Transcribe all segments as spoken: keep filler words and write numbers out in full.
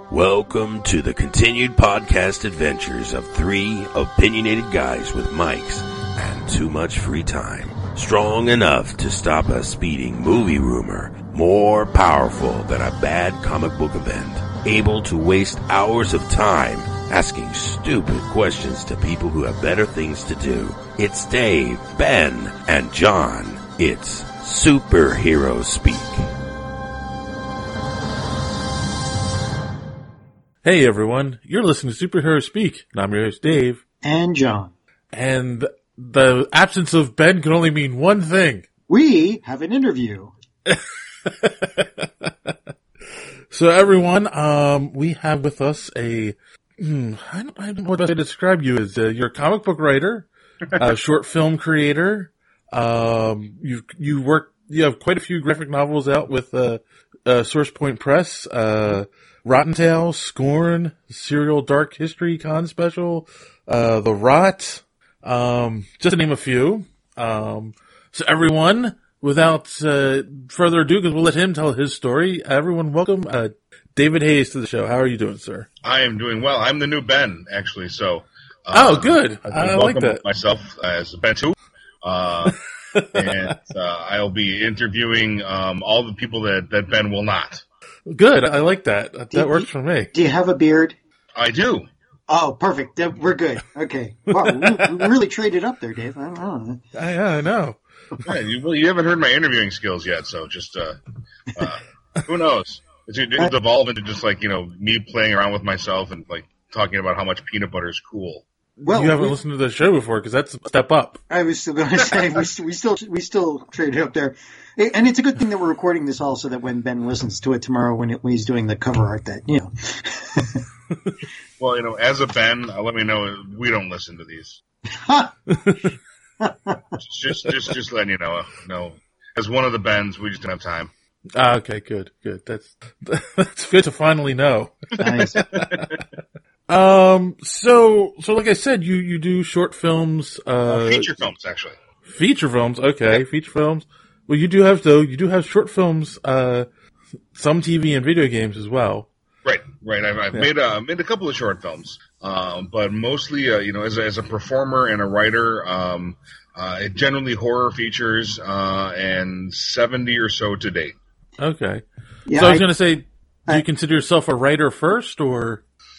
Welcome to the continued podcast adventures of three opinionated guys with mics and too much free time. Strong enough to stop a speeding movie rumor, more powerful than a bad comic book event, able to waste hours of time asking stupid questions to people who have better things to do. It's Dave, Ben, and John. It's Superhero Speak. Hey everyone, you're listening to Superhero Speak, and I'm your host Dave. And John. And the absence of Ben can only mean one thing. We have an interview. So everyone, um, we have with us a, hmm, I don't, I don't know what to describe you as. Uh, you're a comic book writer, a short film creator, um, you, you work, you have quite a few graphic novels out with, uh, uh, Source Point Press, uh, Rotten Tail, Scorn, Serial Dark History Con Special, uh, The Rot, um, just to name a few. Um, so everyone, without, uh, further ado, because we'll let him tell his story, everyone welcome, uh, David Hayes to the show. How are you doing, sir? I am doing well. I'm the new Ben, actually, so. Uh, oh, good. I, I like that. Myself as Ben too. Uh, and, uh, I'll be interviewing, um, all the people that, that Ben will not. Good. I like that. That do, works for me. Do you have a beard? I do. Oh, perfect. We're good. Okay. Wow, we, we really traded up there, Dave. I don't know. I, I know. Yeah, you, you haven't heard my interviewing skills yet, so just, uh, uh who knows? It's, it's evolved into just like, you know, me playing around with myself and like talking about how much peanut butter is cool. Well, you haven't we, listened to the show before because that's a step up. I was still going to say we, we still we still traded up there, and it's a good thing that we're recording this all so that when Ben listens to it tomorrow when, it, when he's doing the cover art, that you know. Well, you know, as a Ben, uh, let me know we don't listen to these. just just just letting you know. No, as one of the Bens, we just don't have time. Ah, okay, good, good. That's that's good to finally know. Nice. Um, so, so like I said, you, you do short films, uh, uh feature films, actually. Feature films, okay, feature films. Well, you do have, though, you do have short films, uh, some T V and video games as well. Right, right. I've, I've yeah. made, uh, made a couple of short films, um, but mostly, uh, you know, as a, as a performer and a writer, um, uh, generally horror features, uh, and seventy or so to date. Okay. Yeah, so I was I, gonna say, do I, you consider yourself a writer first, or?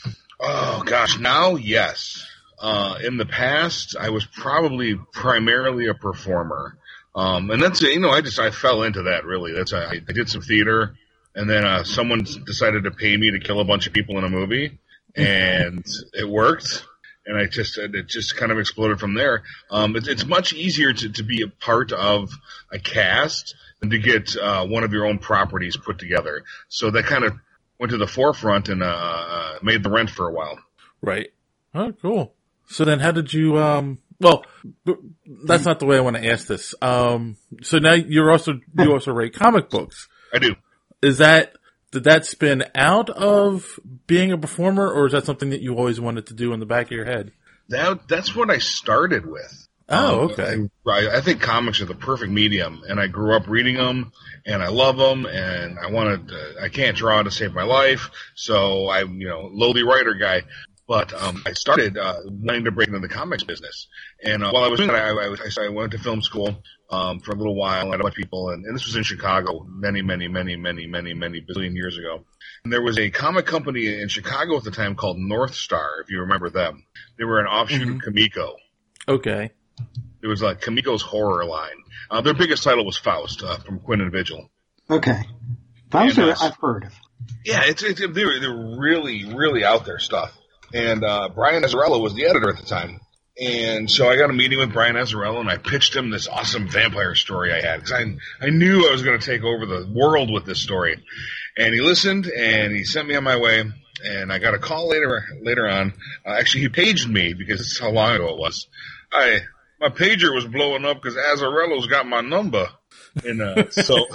Oh gosh, now yes. Uh, in the past, I was probably primarily a performer, um, and that's you know I just I fell into that really. That's I, I did some theater, and then uh, someone decided to pay me to kill a bunch of people in a movie, and it worked, and I just it just kind of exploded from there. Um, it, it's much easier to to be a part of a cast than to get uh, one of your own properties put together. So that kind of went to the forefront and uh, made the rent for a while. Right. Oh, cool. So then how did you, um, well, that's not the way I want to ask this. Um, so now you're also, you also write comic books. I do. Is that, did that spin out of being a performer, or is that something that you always wanted to do in the back of your head? That, that's what I started with. Oh, okay. Um, I, I think comics are the perfect medium, and I grew up reading them, and I love them, and I wanted to, I can't draw to save my life, so I'm, you know, lowly writer guy. But um, I started uh, wanting to break into the comics business, and uh, while I was doing that, I, I, I went to film school um, for a little while. I had a bunch of people, and, and this was in Chicago many, many, many, many, many, many billion years ago. And there was a comic company in Chicago at the time called North Star, if you remember them. They were an offshoot mm-hmm. of Comico. Okay. It was like Comico's horror line. Uh, their biggest title was Faust uh, from Quinn and Vigil. Okay. Faust, and, uh, I've heard of. Yeah, it's, it's they're, they're really, really out there stuff. And uh, Brian Azzarello was the editor at the time. And so I got a meeting with Brian Azzarello, and I pitched him this awesome vampire story I had. Because I, I knew I was going to take over the world with this story. And he listened, and he sent me on my way. And I got a call later later on. Uh, actually, he paged me, because this is how long ago it was. I... My pager was blowing up because Azzarello's got my number. And uh, so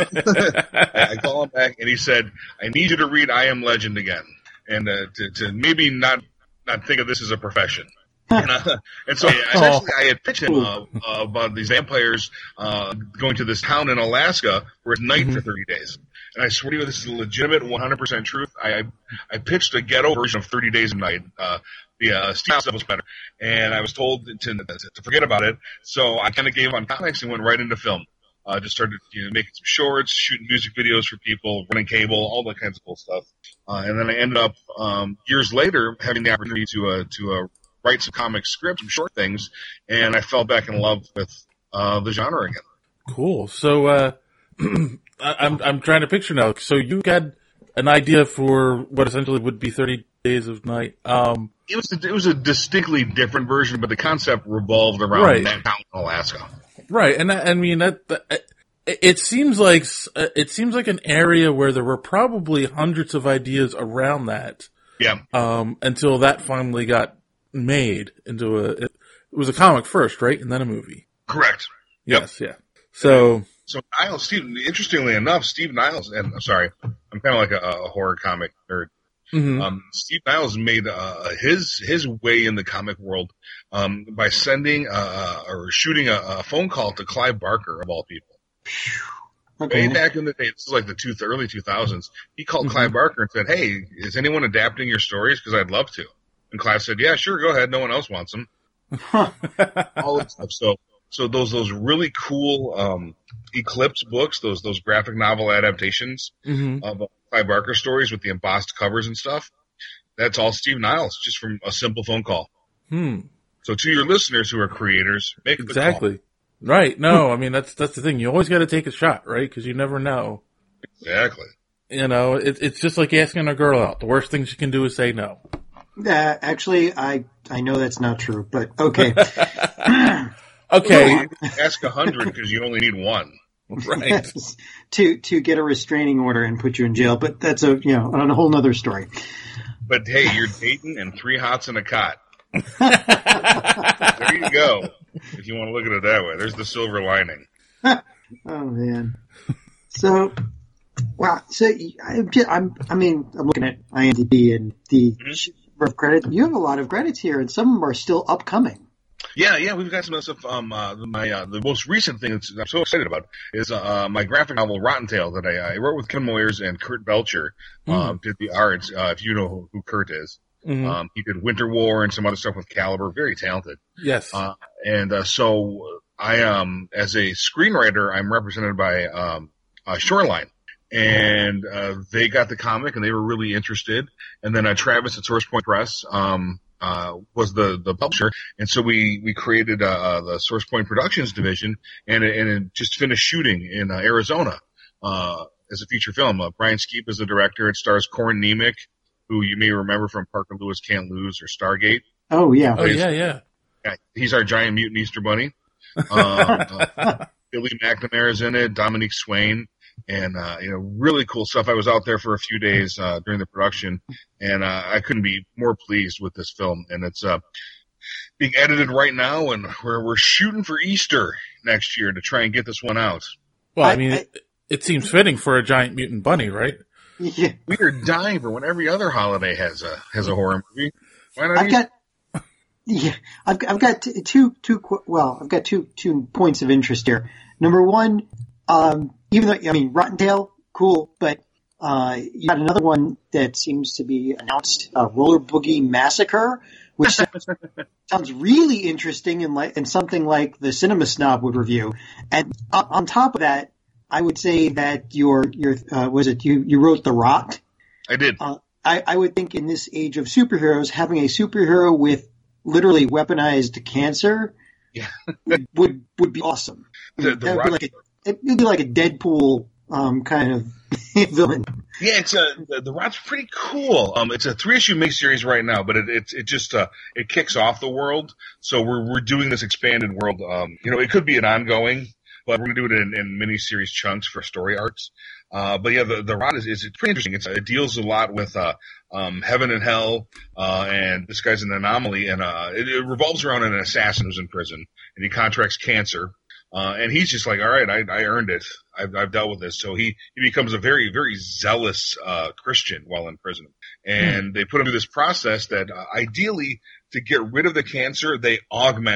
I call him back, and he said, I need you to read I Am Legend again, and uh, to, to maybe not not think of this as a profession. And, uh, and so I, essentially I had pitched him uh, uh, about these vampires uh, going to this town in Alaska where it's night mm-hmm. for thirty days. and I swear to you, this is a legitimate one hundred percent truth. I, I I pitched a ghetto version of thirty Days of Night. Uh, the uh, Steve stuff was better, and I was told to, to forget about it. So I kind of gave on comics and went right into film. Uh, just started you know, making some shorts, shooting music videos for people, running cable, all that kinds of cool stuff. Uh, and then I ended up um, years later having the opportunity to uh, to uh, write some comic scripts, some short things, and I fell back in love with uh, the genre again. Cool. So uh, I'm I'm trying to picture now. So you had an idea for what essentially would be thirty Days of Night. Um, it was a, it was a distinctly different version, but the concept revolved around right. that town in Alaska. Right, and I mean that, that it seems like it seems like an area where there were probably hundreds of ideas around that. Yeah. Um, until that finally got made into a. It, it was a comic first, right, and then a movie. Correct. Yes. Yep. Yeah. So. So Niles, Steve. Interestingly enough, Steve Niles, and I'm sorry, I'm kind of like a, a horror comic nerd. Mm-hmm. Um, Steve Niles made uh, his his way in the comic world um, by sending uh, or shooting a, a phone call to Clive Barker of all people. Okay. Way back in the day, this is like the two, early two thousands. He called Mm-hmm. Clive Barker and said, "Hey, is anyone adapting your stories? Because I'd love to." And Clive said, "Yeah, sure, go ahead. No one else wants them." all that stuff. So, so those those really cool um, Eclipse books, those those graphic novel adaptations Mm-hmm. of Clive Barker stories with the embossed covers and stuff. That's all Steve Niles, just from a simple phone call. Hmm. So to your listeners who are creators, make the Exactly. Right. No, I mean that's that's the thing. You always got to take a shot, right? Because you never know. call. Exactly. You know, it, it's just like asking a girl out. The worst thing she can do is say no. Uh, actually, I I know that's not true, but okay. Okay. Ask a hundred because you only need one. Right. to to get a restraining order and put you in jail, but that's a you know on a whole nother story. But hey, you're dating and three hots in a cot. There you go. If you want to look at it that way, there's the silver lining. Oh man. So, wow. So I'm, just, I'm I mean I'm looking at IMDb and the Mm-hmm. of credit. You have a lot of credits here, and some of them are still upcoming. Yeah, yeah, we've got some other stuff. Um, uh, my uh, the most recent thing that I'm so excited about is uh, my graphic novel Rotten Tail that I, I wrote with Ken Moyers and Kurt Belcher. Mm. Um, did the art. Uh, if you know who, who Kurt is, Mm-hmm. um, he did Winter War and some other stuff with Caliber. Very talented. Yes. Uh, and uh, so I, um, as a screenwriter, I'm represented by um, uh, Shoreline. And uh, they got the comic, and they were really interested. And then uh, Travis at Source Point Press um, uh, was the, the publisher, and so we we created uh, the Source Point Productions division, and it, and it just finished shooting in uh, Arizona uh, as a feature film. Uh, Brian Skeep is the director. It stars Corin Nemec, who you may remember from Parker Lewis Can't Lose or Stargate. Oh yeah. oh yeah, yeah. Yeah, he's our giant mutant Easter bunny. Um, uh, Billy McNamara is in it. Dominique Swain. And, uh, you know, really cool stuff. I was out there for a few days, uh, during the production, and, uh, I couldn't be more pleased with this film. And it's, uh, being edited right now, and we're, we're shooting for Easter next year to try and get this one out. Well, I, I- mean, I- it, it seems fitting for a giant mutant bunny, right? Yeah. We are dying for when every other holiday has a, has a horror movie. Why not I've Easter? got yeah. I've I've got t- two two qu- well I've got two two points of interest here. Number one, um, even though I mean Rotten Tail, cool, but uh, you got another one that seems to be announced, uh, Roller Boogie Massacre, which sounds really interesting and like and something like the Cinema Snob would review. And uh, on top of that, I would say that your your uh, was it you you wrote The Rot. I did. Uh, I, I would think in this age of superheroes, having a superhero with literally weaponized cancer Yeah. would would be awesome. The- the That would Rock- be like a it'd be like a Deadpool um, kind of villain. Yeah, it's a the, the Rot's pretty cool. Um, it's a three issue miniseries right now, but it it, it just uh, it kicks off the world. So we're we're doing this expanded world. Um, you know, it could be an ongoing, but we're gonna do it in, in miniseries chunks for story arcs. Uh, but yeah, the the Rot is is pretty interesting. It's, it deals a lot with uh, um, heaven and hell, uh, and this guy's an anomaly, and uh, it, it revolves around an assassin who's in prison, and he contracts cancer. Uh, and he's just like, all right, I, I earned it. I've, I've dealt with this. So he, he becomes a very, very zealous, uh, Christian while in prison. And they put him through this process that, uh, ideally, to get rid of the cancer, they augment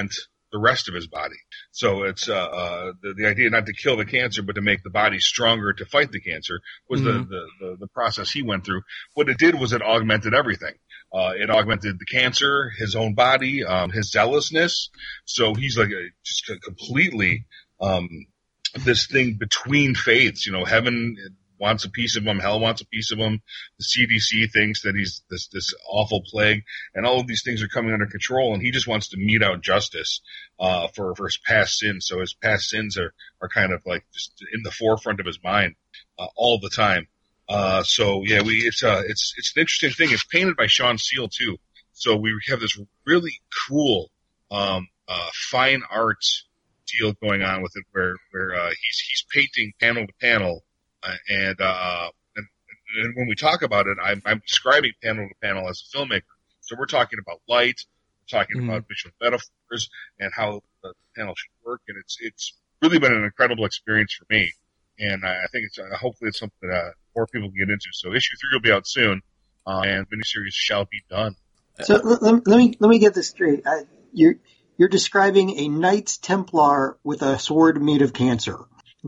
the rest of his body. So it's uh, uh, the, the idea not to kill the cancer, but to make the body stronger to fight the cancer was mm-hmm. the, the, the, the process he went through. What it did was it augmented everything. Uh, it augmented the cancer, his own body, um, his zealousness. So he's like a, just a completely um, this thing between faiths. You know, heaven wants a piece of him, hell wants a piece of him. The C D C thinks that he's this this awful plague, and all of these things are coming under control, and he just wants to mete out justice uh, for for his past sins. So his past sins are are kind of like just in the forefront of his mind uh, all the time. Uh, so yeah, we it's uh it's it's an interesting thing. It's painted by Sean Seal too. So we have this really cool um uh fine art deal going on with it, where where uh, he's he's painting panel to panel. Uh, and, uh, and, and when we talk about it, I'm, I'm describing panel to panel as a filmmaker. So we're talking about light, we're talking mm-hmm. about visual metaphors, and how the panel should work. And it's it's really been an incredible experience for me. And I, I think it's uh, hopefully it's something that uh, more people can get into. So issue three will be out soon, uh, and miniseries shall be done. So let, let me let me get this straight. Uh, you're you're describing a Knights Templar with a sword made of cancer.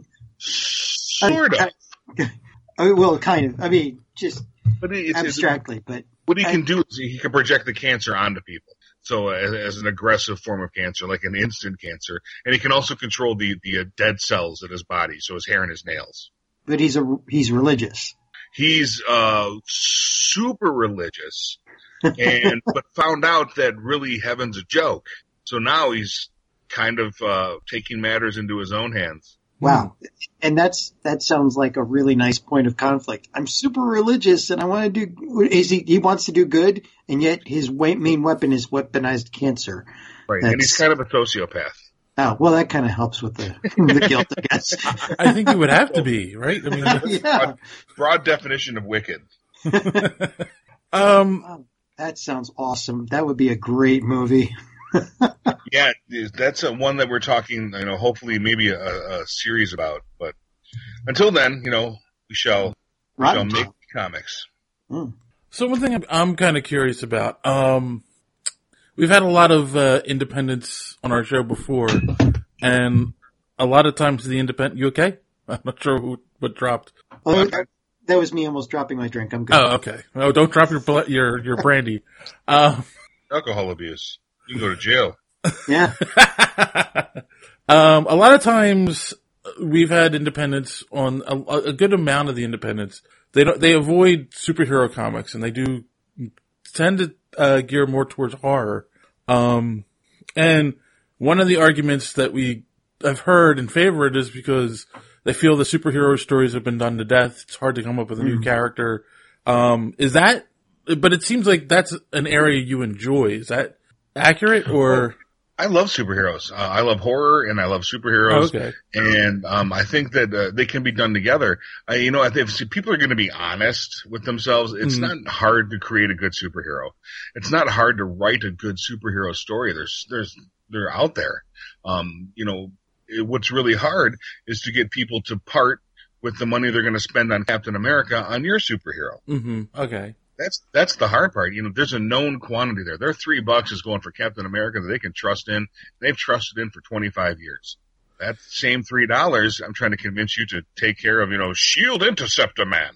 Sort of. I, I, well, kind of. I mean, just but it's, abstractly. It's, but what he I, can do is he can project the cancer onto people. So as, as an aggressive form of cancer, like an instant cancer, and he can also control the the uh, dead cells in his body, so his hair and his nails. But he's a he's religious. He's uh super religious, and but found out that really heaven's a joke. So now he's kind of uh taking matters into his own hands. Wow. And that's, that sounds like a really nice point of conflict. I'm super religious and I want to do, is he, he wants to do good, and yet his main weapon is weaponized cancer. Right. That's, and he's kind of a sociopath. Oh, well, that kind of helps with the, the guilt, I guess. I think it would have to be, right? I mean, yeah. broad, broad definition of wicked. um, wow, that sounds awesome. That would be a great movie. Yeah, that's a one that we're talking, you know, hopefully maybe a, a series about. But until then, you know, we shall, we shall make comics. Mm. So one thing I'm, I'm kind of curious about, um, we've had a lot of uh, independents on our show before, and a lot of times the independent, you okay? I'm not sure who, what dropped. Oh, that was me almost dropping my drink. I'm good. Oh, okay. Oh, don't drop your your your brandy. Um, Alcohol abuse. You can go to jail. Yeah. um, a lot of times we've had independents on a, a good amount of the independents. They don't, they avoid superhero comics, and they do tend to uh, gear more towards horror. Um, and one of the arguments that we have heard in favor of it is because they feel the superhero stories have been done to death. It's hard to come up with a new mm. character. Um, is that? But it seems like that's an area you enjoy. Is that accurate, or? I love superheroes. Uh, I love horror and I love superheroes. Oh, okay. And um, I think that uh, they can be done together. Uh, you know, if people are going to be honest with themselves, it's mm-hmm. not hard to create a good superhero. It's not hard to write a good superhero story. There's, there's, they're out there. Um, you know, it, what's really hard is to get people to part with the money they're going to spend on Captain America on your superhero. Mm-hmm. Okay. That's that's the hard part. You know, there's a known quantity there. Their three bucks is going for Captain America that they can trust in. They've trusted in for twenty-five years. That same three dollars, I'm trying to convince you to take care of. You know, Shield Interceptor Man.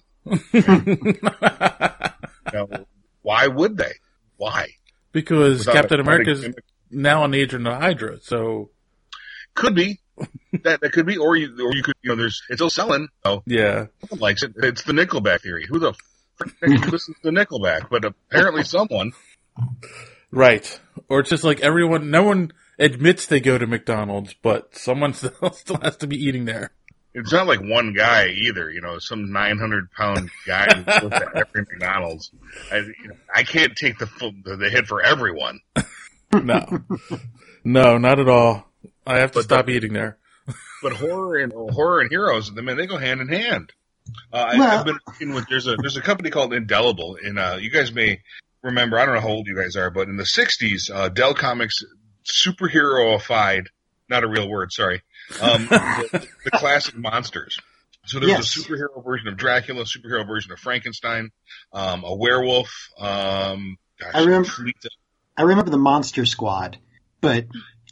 Now, why would they? Why? Because Without Captain America's now an agent of Hydra, so could be that that could be, or you or you could you know, there's it's still selling. Oh, yeah, no one likes it. It's the Nickelback theory. Who the listens to Nickelback, but apparently someone. Right. Or it's just like everyone, no one admits they go to McDonald's, but someone still, still has to be eating there. It's not like one guy either, you know, some nine hundred pound guy who goes to every McDonald's. I, you know, I can't take the, full, the the hit for everyone. No. No, not at all. I have to but stop the, eating there. But horror and horror and heroes, I mean, they go hand in hand. Uh, well, I, I've been working with, there's a, there's a company called Indelible, and, uh, you guys may remember, I don't know how old you guys are, but in the sixties, uh, Dell Comics superhero-ified, not a real word, sorry, um, the, the classic monsters. So there was yes. a superhero version of Dracula, superhero version of Frankenstein, um, a werewolf, um, gosh, I remember, I remember the Monster Squad, but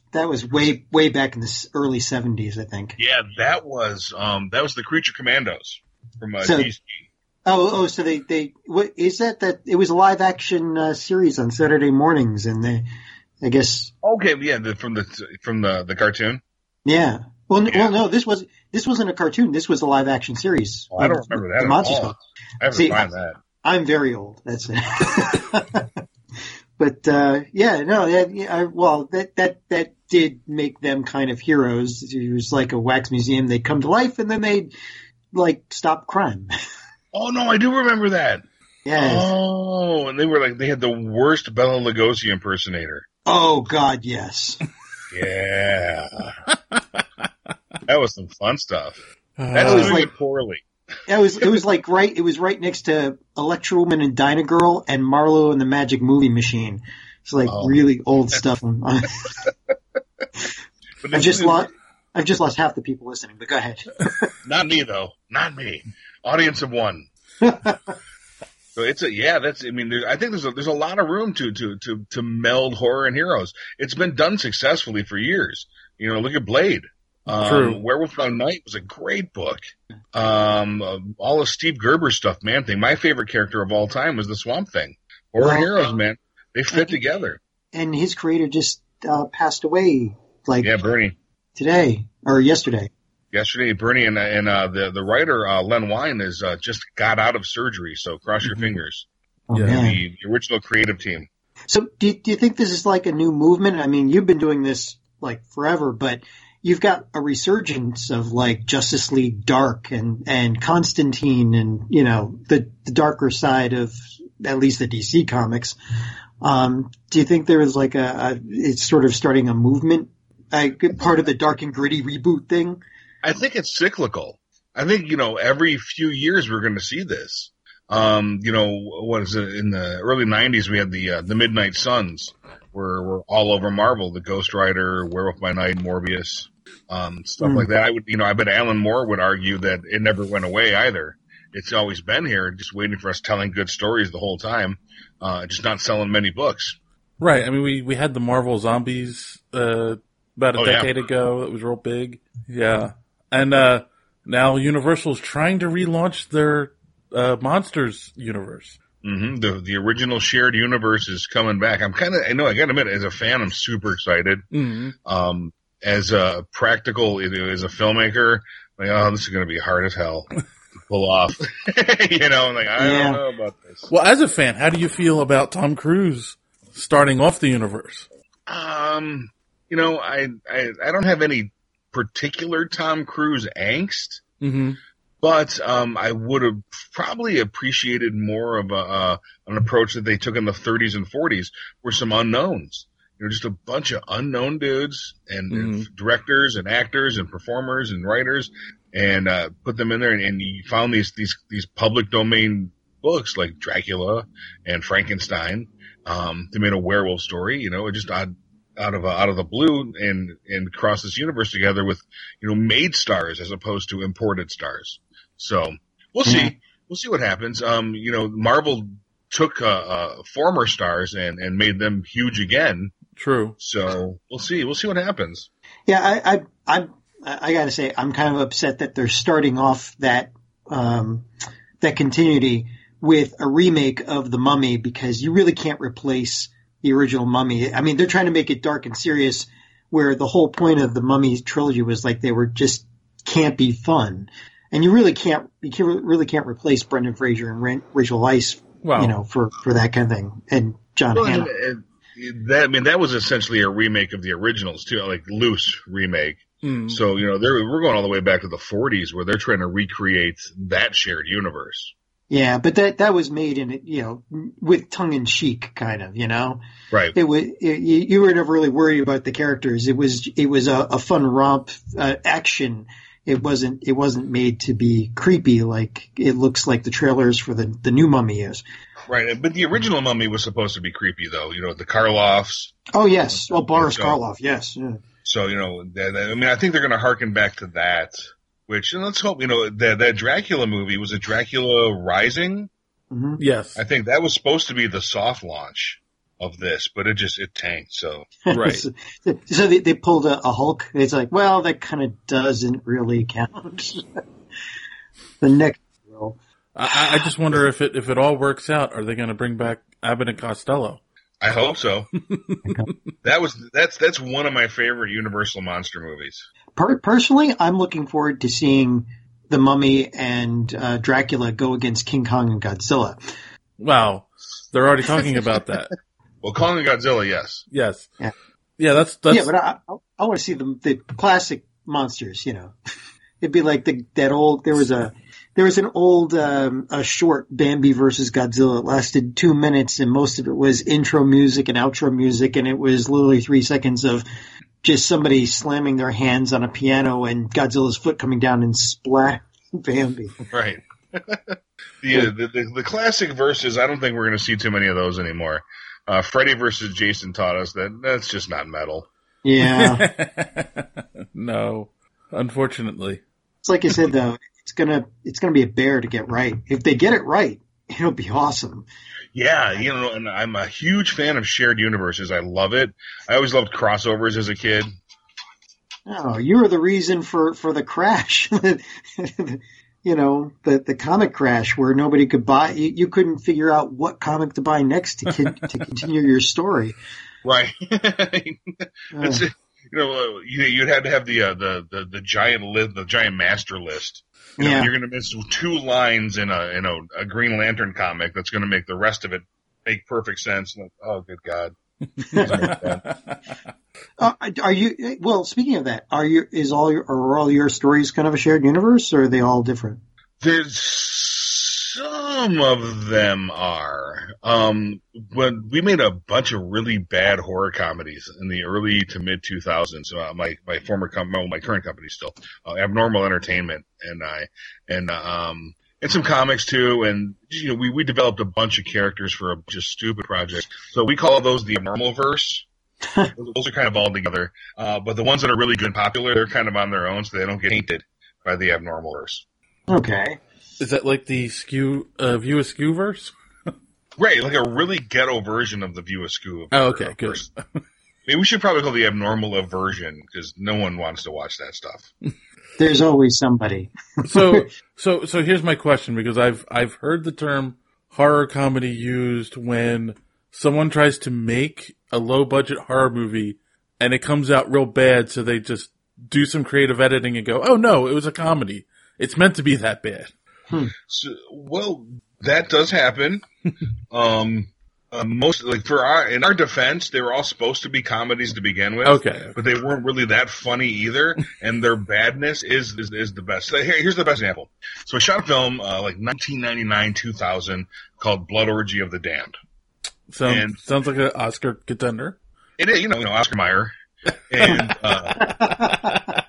that was way way back in the s- early seventies, I think. Yeah, that was um that was the Creature Commandos from uh, So- D C. Oh, oh, so they they what is that? That it was a live action uh, series on Saturday mornings, and they, I guess, Okay, yeah, the, from the from the the cartoon. yeah. Well, n- Yeah. well, no, this was this wasn't a cartoon. This was a live action series. Oh, I don't remember that The at Monster all. Squad. I have to See, find that. I'm very old. That's it. But uh, yeah, no, that, yeah, I, well, that that that did make them kind of heroes. It was like a wax museum. They'd come to life, and then they'd like stop crime. Oh no, I do remember that. Yes. Oh, and they were like they had the worst Bela Lugosi impersonator. Oh God, yes. Yeah, that was some fun stuff. Uh, That's It was doing like- it poorly. It was it was like right. It was right next to Electro Woman and Dyna Girl and Marlowe and the Magic Movie Machine. It's like Oh. really old stuff. But I've just the- lost. I've just lost half the people listening. But go ahead. Not me though. Not me. Audience of one. So it's a yeah. That's I mean, there, I think there's a, there's a lot of room to to to to meld horror and heroes. It's been done successfully for years. You know, look at Blade. Um, True. Werewolf by Night was a great book. Um, uh, all of Steve Gerber's stuff, Man Thing. My favorite character of all time was the Swamp Thing. Horror Well, and heroes, man, they fit together. And his creator just uh, passed away like Yeah, Bernie. today or yesterday. Yesterday, Bernie and and uh, the the writer uh, Len Wein is uh, just got out of surgery. So cross your Mhm. fingers. Oh, Yeah. man. The, the original creative team. So do you, do you think this is like a new movement? I mean, you've been doing this like forever, but you've got a resurgence of like Justice League Dark and, and Constantine and, you know, the, the darker side of at least the D C comics. Um, do you think there is like a, a it's sort of starting a movement, a part of the dark and gritty reboot thing? I think it's cyclical. I think, you know, every few years we're going to see this. Um, you know, what is it? In the early nineties, we had the, uh, the Midnight Suns were, were all over Marvel, the Ghost Rider, Werewolf by Night, Morbius, um, stuff Mm. like that. I would, you know, I bet Alan Moore would argue that it never went away either. It's always been here, just waiting for us telling good stories the whole time, uh, just not selling many books. Right. I mean, we, we had the Marvel Zombies uh, about a Oh, yeah. decade ago. It was real big. Yeah. And uh, now Universal's trying to relaunch their uh, Monsters universe. hmm The, the original shared universe is coming back. I'm kind of, I know, I gotta admit, as a fan, I'm super excited. Mm-hmm. Um, as a practical, as a filmmaker, like, oh, this is going to be hard as hell to pull off. You know, I'm like, I Yeah. don't know about this. Well, as a fan, how do you feel about Tom Cruise starting off the universe? Um, you know, I, I, I don't have any particular Tom Cruise angst, Mm-hmm. but, um, I would have probably appreciated more of a, uh, an approach that they took in the thirties and forties were some unknowns. You know, just a bunch of unknown dudes and, and Mhm. directors and actors and performers and writers, and uh, put them in there. And, and you found these these these public domain books like Dracula and Frankenstein. Um, they made a werewolf story. You know, just out out of uh, out of the blue, and and cross this universe together with you know made stars as opposed to imported stars. So we'll see. Yeah. We'll see what happens. Um, you know, Marvel took uh, uh, former stars and and made them huge again. True. So we'll see. We'll see what happens. Yeah, I, I, I, I gotta say, I'm kind of upset that they're starting off that, um, that continuity with a remake of The Mummy because you really can't replace the original Mummy. I mean, they're trying to make it dark and serious where the whole point of the Mummy trilogy was like they were just campy fun. And you really can't, you can't, really can't replace Brendan Fraser and Ra- Rachel Weisz, Well, you know, for, for that kind of thing. And John Well, Hannah. and- and that I mean, that was essentially a remake of the originals too, like loose remake. mm, So you know, they're we're going all the way back to the forties where they're trying to recreate that shared universe. Yeah, but that, that was made in, you know, with tongue in cheek kind of, you know? Right. It was, it, you, you were never really worried about the characters. It was, it was a, a fun romp, uh, action. It wasn't, it wasn't made to be creepy like it looks like the trailers for the, the new Mummy is. Right. But the original Mummy was supposed to be creepy though. You know, the Karloffs. Oh yes. Well, Boris So- Karloff, yes. Yeah. So you know, that, that- I mean, I think they're going to harken back to that. Which, and let's hope, you know, that that Dracula movie was a Dracula Rising. hmm yes. I think that was supposed to be the soft launch of this, but it just it tanked. So Right. so so they, they pulled a, a Hulk. It's like, well, that kind of doesn't really count. The next will. I, I just wonder if it if it all works out, are they going to bring back Abbott and Costello? I hope so. that was that's that's one of my favorite Universal monster movies. Per- personally, I'm looking forward to seeing the Mummy and uh, Dracula go against King Kong and Godzilla. Wow, they're already talking about that. Well, Kong and Godzilla, yes. Yes. Yeah. Yeah, that's that's. Yeah, but I, I, I want to see the the classic monsters. You know, it'd be like the that old. There was a there was an old um, a short Bambi versus Godzilla. It lasted two minutes, and most of it was intro music and outro music, and it was literally three seconds of just somebody slamming their hands on a piano and Godzilla's foot coming down and splat Bambi. Right. the, the, the the classic verses, I don't think we're going to see too many of those anymore. Uh, Freddy versus Jason taught us that that's just not metal. Yeah, No, unfortunately. it's like I said though. It's gonna it's gonna be a bear to get right. If they get it right, it'll be awesome. Yeah, you know, and I'm a huge fan of shared universes. I love it. I always loved crossovers as a kid. Oh, you were the reason for, for the crash. You know, the, the comic crash where nobody could buy, you, you couldn't figure out what comic to buy next to con- to continue your story. Right. It's, you know, you, you'd have to have the, uh, the, the, the giant list, the giant master list. You know, Yeah. you're going to miss two lines in a, in a, a Green Lantern comic that's going to make the rest of it make perfect sense. Like, oh, good God. Uh, are you, well, speaking of that, are you, is all your, are all your stories kind of a shared universe or are they all different? There's some of them are. Um, when we made a bunch of really bad horror comedies in the early to mid two thousands. Uh, my my former com- well, my current company still, uh, Abnormal Entertainment, and I and um and some comics too. And you know, we we developed a bunch of characters for a just stupid project. So we call those the Abnormal Verse. Those are kind of all together. Uh, but the ones that are really good and popular, they're kind of on their own, so they don't get tainted by the Abnormal Verse. Okay. Is that like the skew uh, View Askew verse? Right, like a really ghetto version of the View Askew. Oh, okay, good. Maybe we should probably call the Abnormal Aversion because no one wants to watch that stuff. There's always somebody. So, so, so here's my question, because I've I've heard the term horror comedy used when someone tries to make a low budget horror movie and it comes out real bad, so they just do some creative editing and go, "Oh no, it was a comedy. It's meant to be that bad." Hmm. So, well, that does happen. um, uh, most like for our in our defense, they were all supposed to be comedies to begin with. Okay. But they weren't really that funny either, and their badness is is, is the best. So here, here's the best example. So I shot a film uh, like nineteen ninety-nine, two thousand called Blood Orgy of the Damned. Sounds And- sounds like an Oscar contender. It is, you know, you know Oscar Mayer, and uh,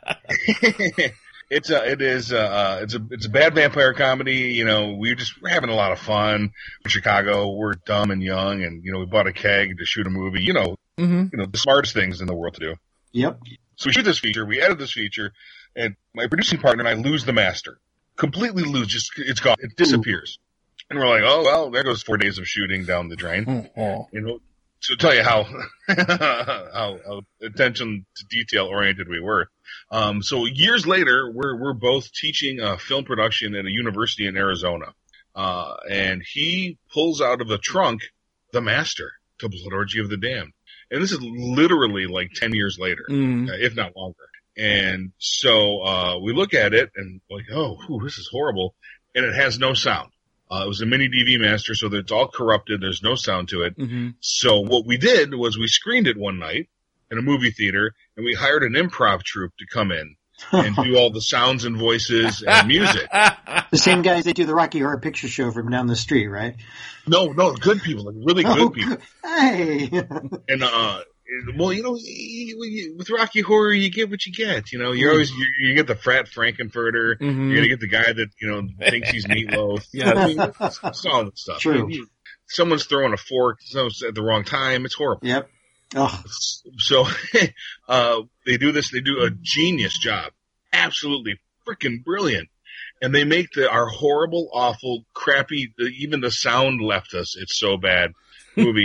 it's a, it is, uh, it's a, it's a bad vampire comedy. You know, we just we're having a lot of fun in Chicago. We're dumb and young, and you know, we bought a keg to shoot a movie. You know, Mm-hmm. you know, the smartest things in the world to do. Yep. So we shoot this feature, we edit this feature, and my producing partner and I lose the master, completely lose. Just it's gone, it disappears, and we're like, oh well, there goes four days of shooting down the drain. Oh. You know, to tell you how how, how attention to detail oriented we were. Um, so years later, we're we're both teaching uh, film production at a university in Arizona, uh, and he pulls out of the trunk the master to Blood Orgy of the Damned, and this is literally like ten years later, Mm. uh, if not longer. And so uh, we look at it and like, oh, whew, this is horrible, and it has no sound. Uh, it was a mini D V master, so that it's all corrupted. There's no sound to it. Mm-hmm. So what we did was we screened it one night in a movie theater, and we hired an improv troupe to come in and do all the sounds and voices and music. The same guys that do the Rocky Horror Picture Show from down the street, right? No, no, good people, like really good Oh, people. Hey. And uh, well, you know, with Rocky Horror, you get what you get. You know, you're always you, you get the frat Frankenfurter. Mhm. You're gonna get the guy that you know thinks he's Meatloaf. Yeah. I mean, it's, it's all that stuff. True. I mean, someone's throwing a fork at the wrong time. It's horrible. Yep. Oh, So uh, they do this. They do a genius job. Absolutely freaking brilliant. And they make the our horrible, awful, crappy. The, even the sound left us. It's so bad. Movie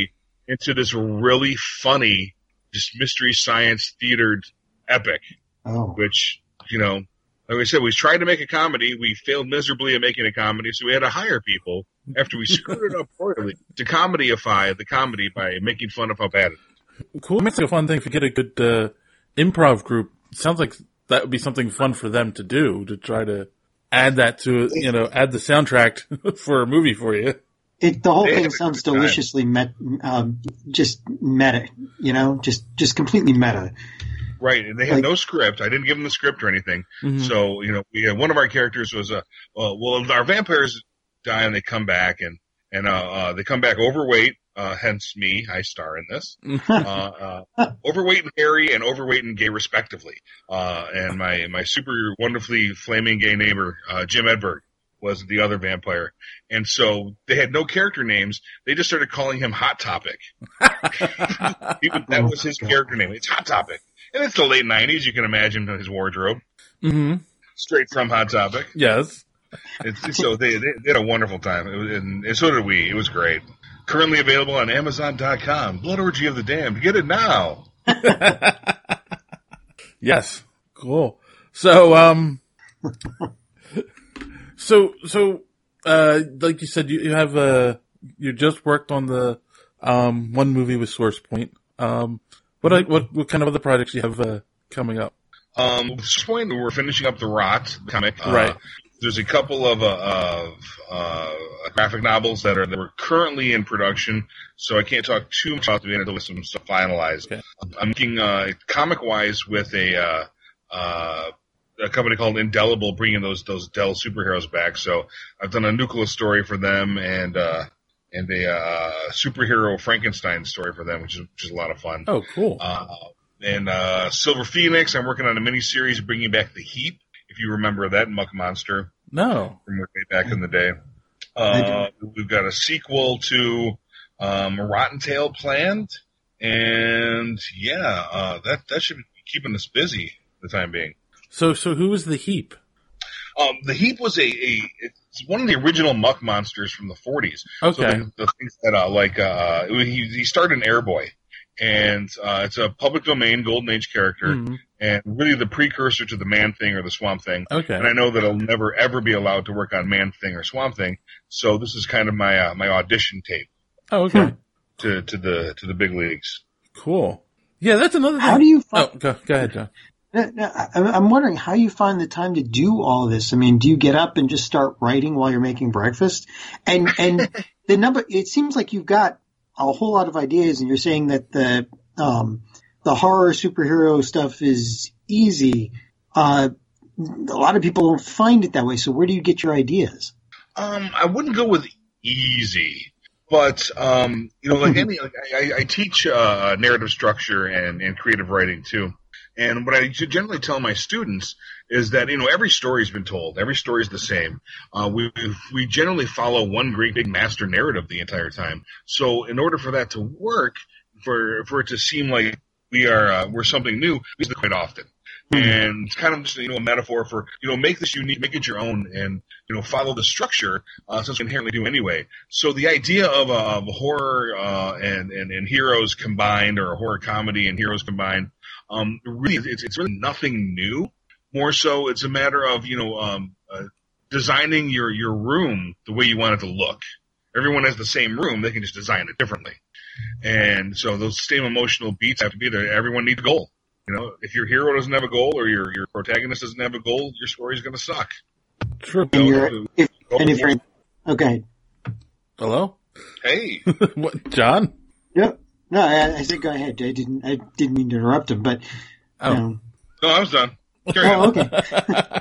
into this really funny, just mystery science theatered epic, Oh. which, you know, like I said, we tried to make a comedy. We failed miserably at making a comedy, so we had to hire people after we screwed it up royally to comedyify the comedy by making fun of how bad it is. Cool. It makes it a fun thing if you get a good uh, improv group. It sounds like that would be something fun for them to do, to try to add that to, you know, add the soundtrack for a movie for you. It, the whole They thing have a sounds good time. deliciously met, um, just meta, you know, just, just completely meta. Right, and they had Like- no script. I didn't give them the script or anything. Mhm. So, you know, we had, one of our characters was a, well, well, our vampires die and they come back, and, and, uh, uh they come back overweight, uh, hence me, I star in this, uh, uh, overweight and hairy and overweight and gay respectively. Uh, and my, my super wonderfully flaming gay neighbor, uh, Jim Edberg was the other vampire. And so they had no character names. They just started calling him Hot Topic. He was- that was his character name. It's Hot Topic. And it's the late nineties. You can imagine his wardrobe. Mm-hmm. Straight from Hot Topic. Yes. It's, so they, they, they had a wonderful time. It was, and, and so did we. It was great. Currently available on Amazon dot com. Blood Orgy of the Damned. Get it now. Yes. Cool. So, um, so, so, uh, like you said, you, you have, uh, you just worked on the, um, one movie with Source Point. Um, what, I- what, what kind of other projects you have, uh, coming up? Um, at this point, we're finishing up the Rot comic. Uh, Right. There's a couple of, uh, of uh, graphic novels that are that are currently in production, so I can't talk too much about them until there's some stuff finalized. Okay. I'm making uh, comic-wise with a uh, uh, a company called Indelible, bringing those those Dell superheroes back. So I've done a nucleus story for them and uh, and a uh, superhero Frankenstein story for them, which is which is a lot of fun. Oh, cool. Uh, and uh, Silver Phoenix, I'm working on a miniseries bringing back the Heap, if you remember that Muck Monster No. from way back in the day. Uh, we've got a sequel to um, Rotten Tail planned, and yeah, uh, that that should be keeping us busy for the time being. So, so who is the Heap? Um, the Heap was a, a it's one of the original Muck Monsters from the forties. Okay. So the, the things that uh, like uh, he he started in Airboy, and uh, it's a public domain Golden Age character, Mhm. and really the precursor to the Man Thing or the Swamp Thing. Okay. And I know that I'll never ever be allowed to work on Man Thing or Swamp Thing, so this is kind of my uh, my audition tape Oh, okay. to to the to the big leagues. Cool. Yeah, that's another thing. How do you find, Oh, go, go ahead, John. no, no, I- I'm wondering how you find the time to do all of this. I mean, do you get up and just start writing while you're making breakfast? And, and the number, it seems like you've got a whole lot of ideas, and you're saying that the, um, the horror superhero stuff is easy. Uh, a lot of people don't find it that way. So where do you get your ideas? Um, I wouldn't go with easy, but um, you know, like any, like I, I teach uh, narrative structure and, and creative writing too. And what I generally tell my students is that, you know, every story's been told. Every story is the same. Uh, we we generally follow one great big master narrative the entire time. So in order for that to work, for for it to seem like we are uh, we're something new, we do it quite often. And it's kind of just, you know, a metaphor for, you know, make this unique, make it your own, and, you know, follow the structure, uh, since we inherently do anyway. So the idea of, uh, of horror, uh, and, and, and heroes combined, or a horror comedy and heroes combined, um, really, it's, it's really nothing new. More so, it's a matter of, you know, um, uh, designing your, your room the way you want it to look. Everyone has the same room, they can just design it differently. And so those same emotional beats have to be there. Everyone needs a goal. You know, if your hero doesn't have a goal, or your, your protagonist doesn't have a goal, your story's going to suck. True. And Go you're, to- if, go and if for- you're, okay. Hello? Hey, What, John? Yep. No, I, I said go ahead. I didn't, I didn't mean to interrupt him, but, Oh. you know. no, I was done. Carry Oh, on. okay. I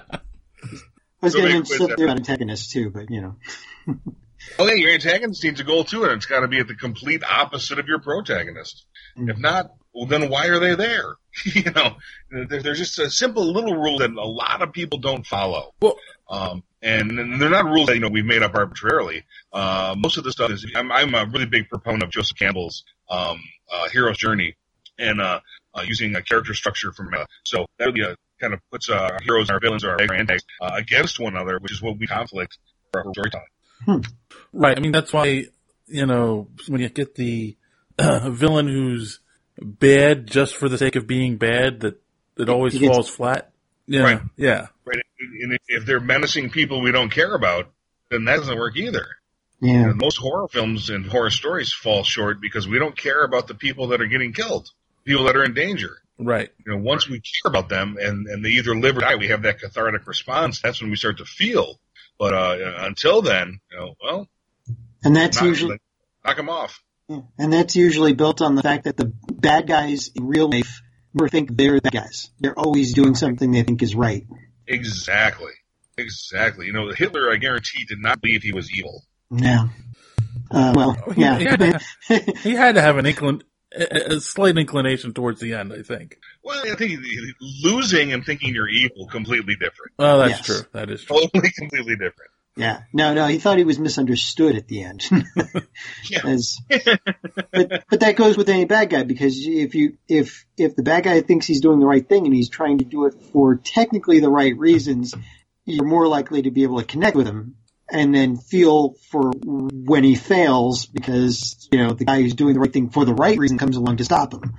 was Nobody going to quits slip ever. through on antagonist too, but you know. Oh, yeah, your antagonist needs a goal too, and it's got to be at the complete opposite of your protagonist. Mm. If not, well, then why are they there? You know, there, there's just a simple little rule that a lot of people don't follow. Well- Um, and, and they're not rules that, you know, we've made up arbitrarily. Uh, most of the stuff is, I'm, I'm a really big proponent of Joseph Campbell's, um, uh, hero's journey, and, uh, uh, using a character structure from, uh, so that really, uh, kind of puts, uh, our heroes and our villains or our antagonists, uh, against one another, which is what we conflict for our storytelling. Right. I mean, that's why, you know, when you get the a villain who's bad just for the sake of being bad, that it always He gets- falls flat. Yeah, Right. yeah, Right. And if they're menacing people we don't care about, then that doesn't work either. Yeah. And most horror films and horror stories fall short because we don't care about the people that are getting killed, people that are in danger. right. You know, once we care about them and, and they either live or die, we have that cathartic response. That's when we start to feel. But uh, until then, you know, well, And that's knock, usually knock them off. yeah. and that's usually built on the fact that the bad guys in real life never think they're the guys. They're always doing something they think is right. Exactly. Exactly. You know, Hitler, I guarantee, did not believe he was evil. Yeah. Uh, well, He, yeah. he, had to, he had to have an inclin, a a slight inclination towards the end, I think. Well, I think losing and thinking you're evil, completely different. Oh, that's Yes. true. That is true. Totally, completely different. Yeah. No, no, he thought he was misunderstood at the end. Yeah. As, but, but that goes with any bad guy, because if you, if, if the bad guy thinks he's doing the right thing and he's trying to do it for technically the right reasons, you're more likely to be able to connect with him and then feel for when he fails, because, you know, the guy who's doing the right thing for the right reason comes along to stop him.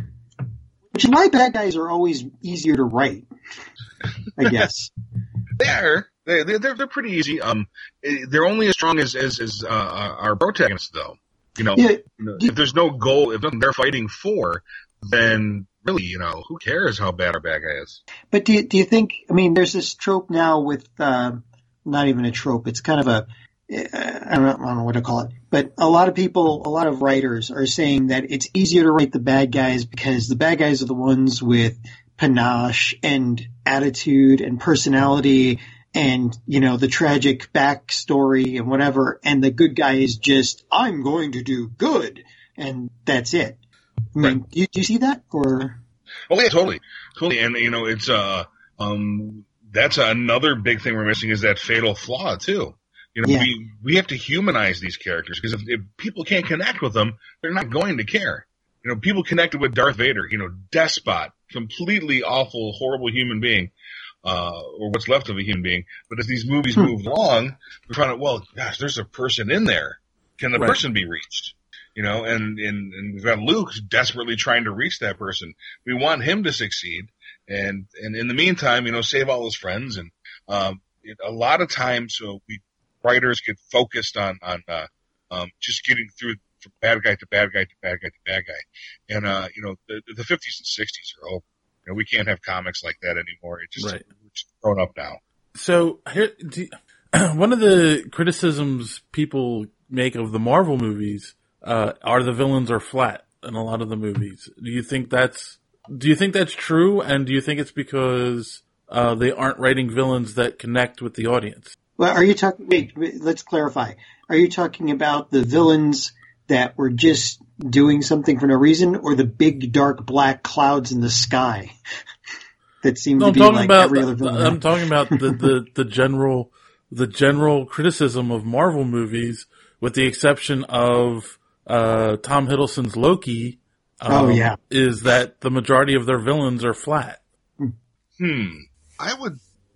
Which is why bad guys are always easier to write, I guess. They are. They, they, they're, they're pretty easy. Um, eh, they're only as strong as, as, as, uh, our protagonists, though. You know, Yeah. you know, if there's no goal, if nothing they're fighting for, then really, you know, who cares how bad our bad guy is? But do you, do you think, I mean, there's this trope now with, uh, not even a trope, it's kind of a, I don't know, I don't know what to call it, but a lot of people, a lot of writers are saying that it's easier to write the bad guys because the bad guys are the ones with panache and attitude and personality and, you know, the tragic backstory and whatever, and the good guy is just, I'm going to do good, and that's it. I mean, Right. do, you, do you see that, or? Oh yeah, totally, totally. And you know, it's uh, um, that's another big thing we're missing is that fatal flaw too. You know, Yeah. we we have to humanize these characters because if, if people can't connect with them, they're not going to care. You know, people connected with Darth Vader. You know, despot, completely awful, horrible human being, uh, or what's left of a human being. But as these movies Hmm. move along, we're trying to, well, gosh, there's a person in there. Can the Right. person be reached? You know, and, and, and we've got Luke desperately trying to reach that person. We want him to succeed. And, and in the meantime, you know, save all his friends. And, um, it, a lot of times, so we, writers get focused on, on, uh, um, just getting through from bad guy to bad guy to bad guy to bad guy. And, uh, you know, the, the fifties and sixties are over. You know, we can't have comics like that anymore. It just, Right. we're just grown up now. So here, do, one of the criticisms people make of the Marvel movies uh, are the villains are flat in a lot of the movies. Do you think that's do you think that's true? And do you think it's because uh, they aren't writing villains that connect with the audience? Well, are you talking, wait, wait, let's clarify. Are you talking about the villains that were just doing something for no reason, or the big dark black clouds in the sky that seem No, to I'm be talking like about every other villain? I'm talking about the, the, the general the general criticism of Marvel movies, with the exception of uh, Tom Hiddleston's Loki. Um, Oh, yeah. is that the majority of their villains are flat? Hmm. I would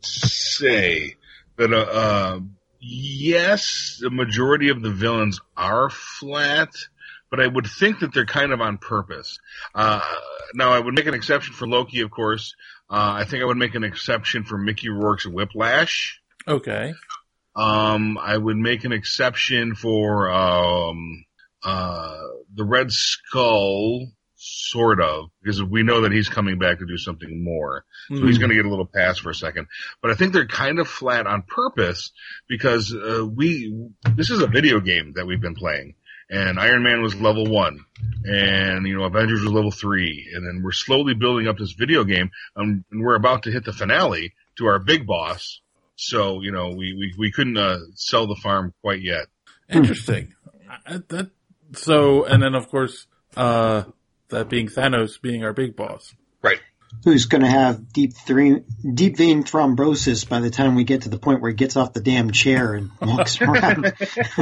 say that, uh, uh, yes, the majority of the villains are flat, but I would think that they're kind of on purpose. Uh, now I would make an exception for Loki, of course. Uh, I think I would make an exception for Mickey Rourke's Whiplash. Okay. Um, I would make an exception for, um, uh, the Red Skull, sort of, because we know that he's coming back to do something more. So Mm-hmm. he's going to get a little pass for a second. But I think they're kind of flat on purpose because, uh, we, this is a video game that we've been playing. And Iron Man was level one. And, you know, Avengers was level three. And then we're slowly building up this video game. Um, and we're about to hit the finale to our big boss. So, you know, we, we, we couldn't, uh, sell the farm quite yet. Interesting. I, that so, and then of course, uh, that being Thanos being our big boss. Right. Who's going to have deep three, deep vein thrombosis by the time we get to the point where he gets off the damn chair and walks around.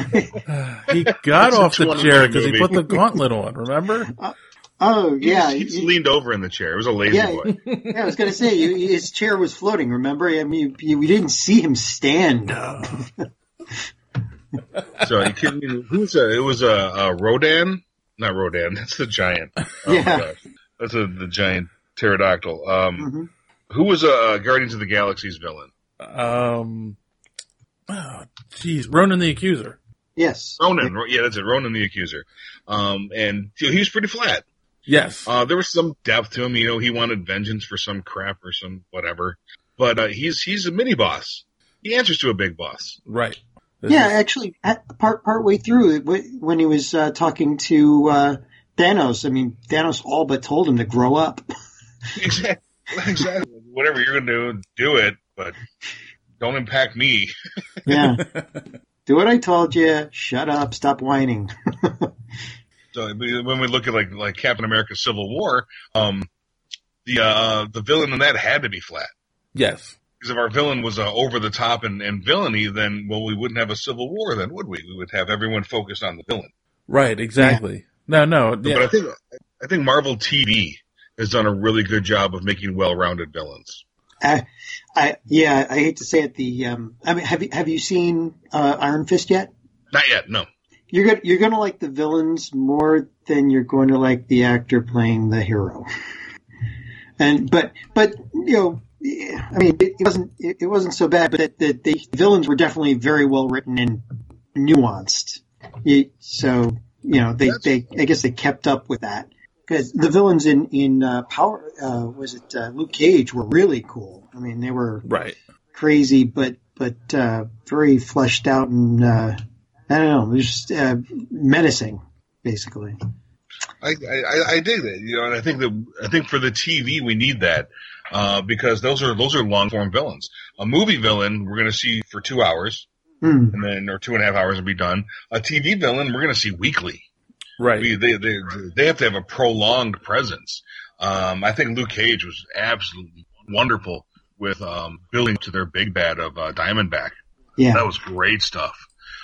He got off the one chair movie. because he put the gauntlet on. Remember? Oh, yeah. He just he- leaned over in the chair. It was a lazy Yeah, boy. yeah, I was going to say, you- his chair was floating, remember? I mean, you- we didn't see him stand. So you kidding me? Who's a, it was a, a Rodan not Rodan. That's the giant. Oh Yeah. my gosh. That's a, the giant pterodactyl. Um, Mm-hmm. who was uh, Guardians of the Galaxy's villain? Um, oh, jeez, Ronan the Accuser. Yes. Ronan. Yeah, that's it. Ronan the Accuser. Um, and you know, he was pretty flat. Yes. Uh, there was some depth to him. You know, he wanted vengeance for some crap or some whatever. But uh, he's he's a mini boss. He answers to a big boss. Right. This Yeah, is- actually, at, part part way through wh- when he was uh, talking to uh, Thanos, I mean, Thanos all but told him to grow up. Exactly. Exactly. Whatever you're going to do, do it, but don't impact me. Yeah. Do what I told you. Shut up. Stop whining. So when we look at like like Captain America: Civil War, um, the uh, the villain in that had to be flat. Yes. Because if our villain was uh, over the top and, and villainy, then well, we wouldn't have a civil war, then would we? We would have everyone focused on the villain. Right. Exactly. No. No. Yeah. But I think I think Marvel T V has done a really good job of making well-rounded villains. I, I, yeah, I hate to say it. The, um, I mean, have you have you seen uh, Iron Fist yet? Not yet, no. You're gonna you're gonna like the villains more than you're going to like the actor playing the hero. And but but you know, I mean, it, it wasn't it, it wasn't so bad, but the, the, the villains were definitely very well written and nuanced. It, so you know, they, they I guess they kept up with that because the villains in in uh, Power uh, was it uh, Luke Cage were really cool. I mean, they were Right. crazy, but but uh, very fleshed out and uh, I don't know, it was just uh, menacing, basically. I, I, I dig that, you know, and I think that I think for the T V we need that uh, because those are those are long form villains. A movie villain we're going to see for two hours, Hmm. and then or two and a half hours and be done. A T V villain we're going to see weekly. Right. We, they they they have to have a prolonged presence. Um, I think Luke Cage was absolutely wonderful with um, building to their big bad of uh, Diamondback. Yeah. That was great stuff.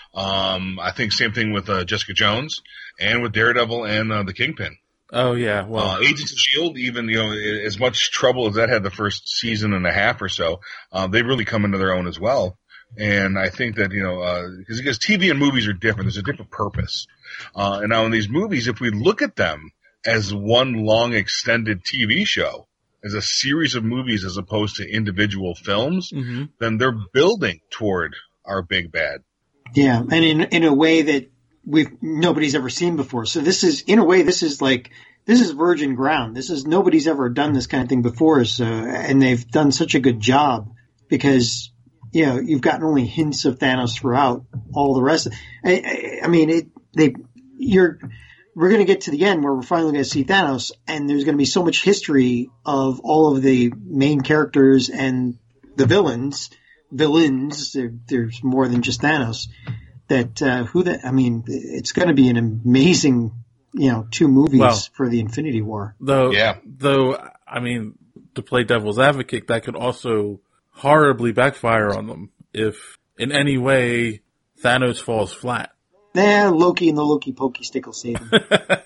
Um, I think same thing with uh, Jessica Jones and with Daredevil and uh, the Kingpin. Oh yeah. Well. Uh, Agents of S H I E L D, even, you know, as much trouble as that had the first season and a half or so, uh, they've really come into their own as well. And I think that, you know, uh, because, because T V and movies are different. There's a different purpose. Uh, and now in these movies, if we look at them as one long extended T V show, as a series of movies as opposed to individual films, hmm then they're building toward our big bad. Yeah, and in in a way that we've nobody's ever seen before. So this is, in a way, this is like this is virgin ground. This is nobody's ever done this kind of thing before. So, and they've done such a good job because you know you've gotten only hints of Thanos throughout. All the rest, I, I, I mean, it they you're we're going to get to the end where we're finally going to see Thanos, and there's going to be so much history of all of the main characters and the villains. Villains, there, there's more than just Thanos. That uh, who that? I mean, it's going to be an amazing, you know, two movies Well, for the Infinity War. Though. Yeah. Though. I mean, to play devil's advocate, that could also horribly backfire on them if, in any way, Thanos falls flat. Nah, Loki and the Loki Pokey stick will save him.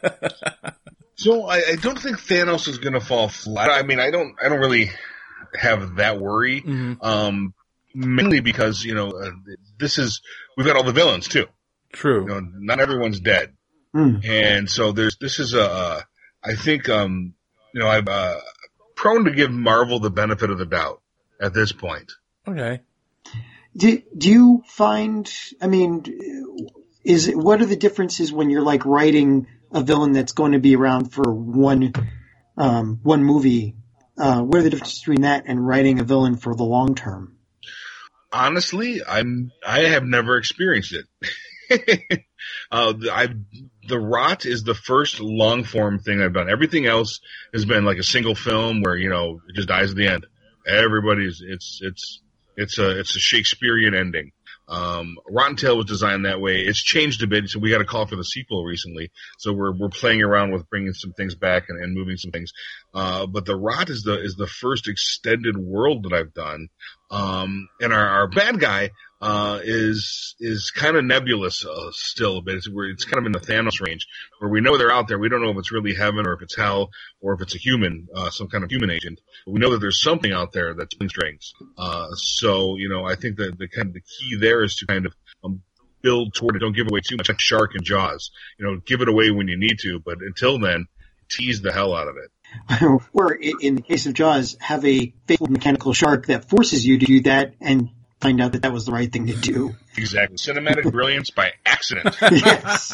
So I, I don't think Thanos is going to fall flat. I mean, I don't, I don't really have that worry. Mhm. Um, mainly because you know uh, this is we've got all the villains too. True. You know, not everyone's dead, Hmm. and so there's this is a. Uh, I think um, you know I'm uh, prone to give Marvel the benefit of the doubt at this point. Okay. Do do you find? I mean, is it, what are the differences when you're like writing a villain that's going to be around for one um, one movie? Uh, what are the differences between that and writing a villain for the long term? Honestly, I'm I have never experienced it. uh, I the Rot is the first long form thing I've done. Everything else has been like a single film where you know it just dies at the end. Everybody's it's it's it's a it's a Shakespearean ending. Um, Rotten Tail was designed that way. It's changed a bit, so we got a call for the sequel recently. So we're we're playing around with bringing some things back and, and moving some things. Uh, but the Rot is the is the first extended world that I've done. Um, and our, our bad guy uh, is is kind of nebulous uh, still a bit. It's, where it's kind of in the Thanos range, where we know they're out there. We don't know if it's really heaven or if it's hell or if it's a human, uh, some kind of human agent. But we know that there's something out there that's pulling strings. Uh, so you know, I think that the kind of the key there is to kind of um, build toward it. Don't give away too much, like Shark and Jaws. You know, give it away when you need to, but until then, tease the hell out of it. Or in the case of Jaws, have a faithful mechanical shark that forces you to do that and find out that that was the right thing to do. Exactly. Cinematic brilliance by accident. Yes.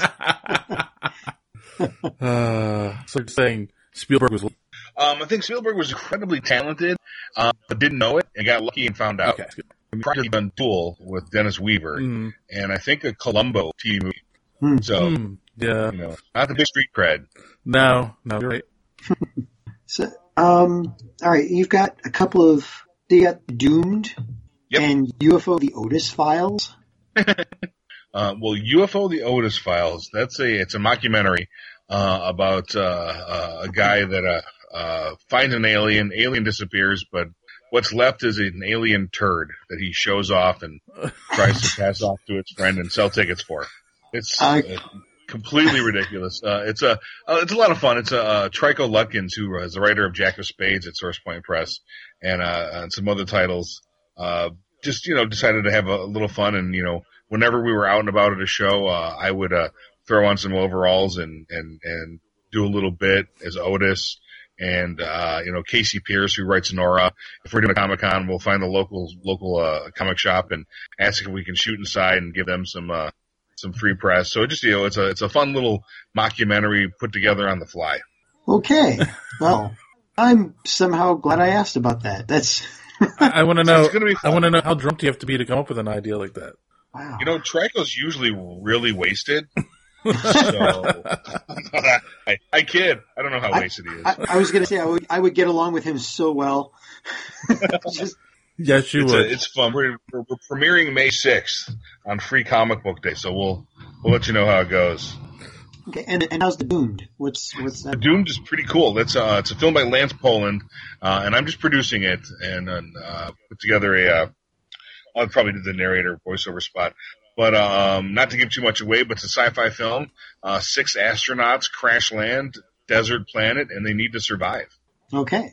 uh, so you're saying Spielberg was... Um, I think Spielberg was incredibly talented, uh, but didn't know it and got lucky and found out. Okay. He probably done Tool with Dennis Weaver, Mm. and I think a Columbo T V movie. Hmm. So, Mm, yeah. you know, not the big street cred. No, no, you're right. So, um, all right, you've got a couple of, you got Doomed Yep. and U F O, the Otis Files. Uh, well, U F O, the Otis Files, that's a, it's a mockumentary, uh, about, uh, uh, a guy that, uh, uh, finds an alien, alien disappears, but what's left is an alien turd that he shows off and tries to pass off to its friend and sell tickets for. It's Uh, uh, completely ridiculous. Uh, it's a, uh, it's a lot of fun. It's a, uh, Trico Lutkins, who is the writer of Jack of Spades at Source Point Press and, uh, and some other titles, uh, just, you know, decided to have a little fun. And, you know, whenever we were out and about at a show, uh, I would, uh, throw on some overalls and, and, and do a little bit as Otis. And, uh, you know, Casey Pierce, who writes Nora. If we're doing a Comic-Con, we'll find the local, local, uh, comic shop and ask if we can shoot inside and give them some, uh, some free press. So it just, you know, it's a, it's a fun little mockumentary put together on the fly. Okay. Well, I'm somehow glad I asked about that. That's, I, I want to So know. it's gonna be I fun. want to know how drunk do you have to be to come up with an idea like that? wow. You know, Trico's usually really wasted. So, I, I kid. I don't know how wasted he is. I, I was going to say I would, I would get along with him so well. Just, Yes, you It's, would. a, it's fun. We're, we're, we're premiering May sixth on Free Comic Book Day, so we'll we'll let you know how it goes. okay. And, and how's the Doomed? What's, what's that? Doomed is pretty cool. That's uh, it's a film by Lance Poland, uh, and I'm just producing it and, and uh, put together a. Uh, I'll probably do the narrator voiceover spot, but um, not to give too much away. But it's a sci-fi film. Uh, six astronauts crash land, desert planet, and they need to survive. Okay.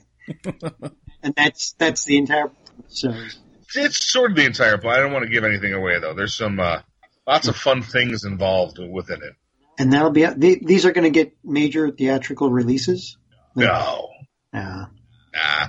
And that's, that's the entire, so. It's sort of the entire plot. I don't want to give anything away though. There's some uh, lots of fun things involved within it. And that'll be, they, these are going to get major theatrical releases? No. Yeah. Nah.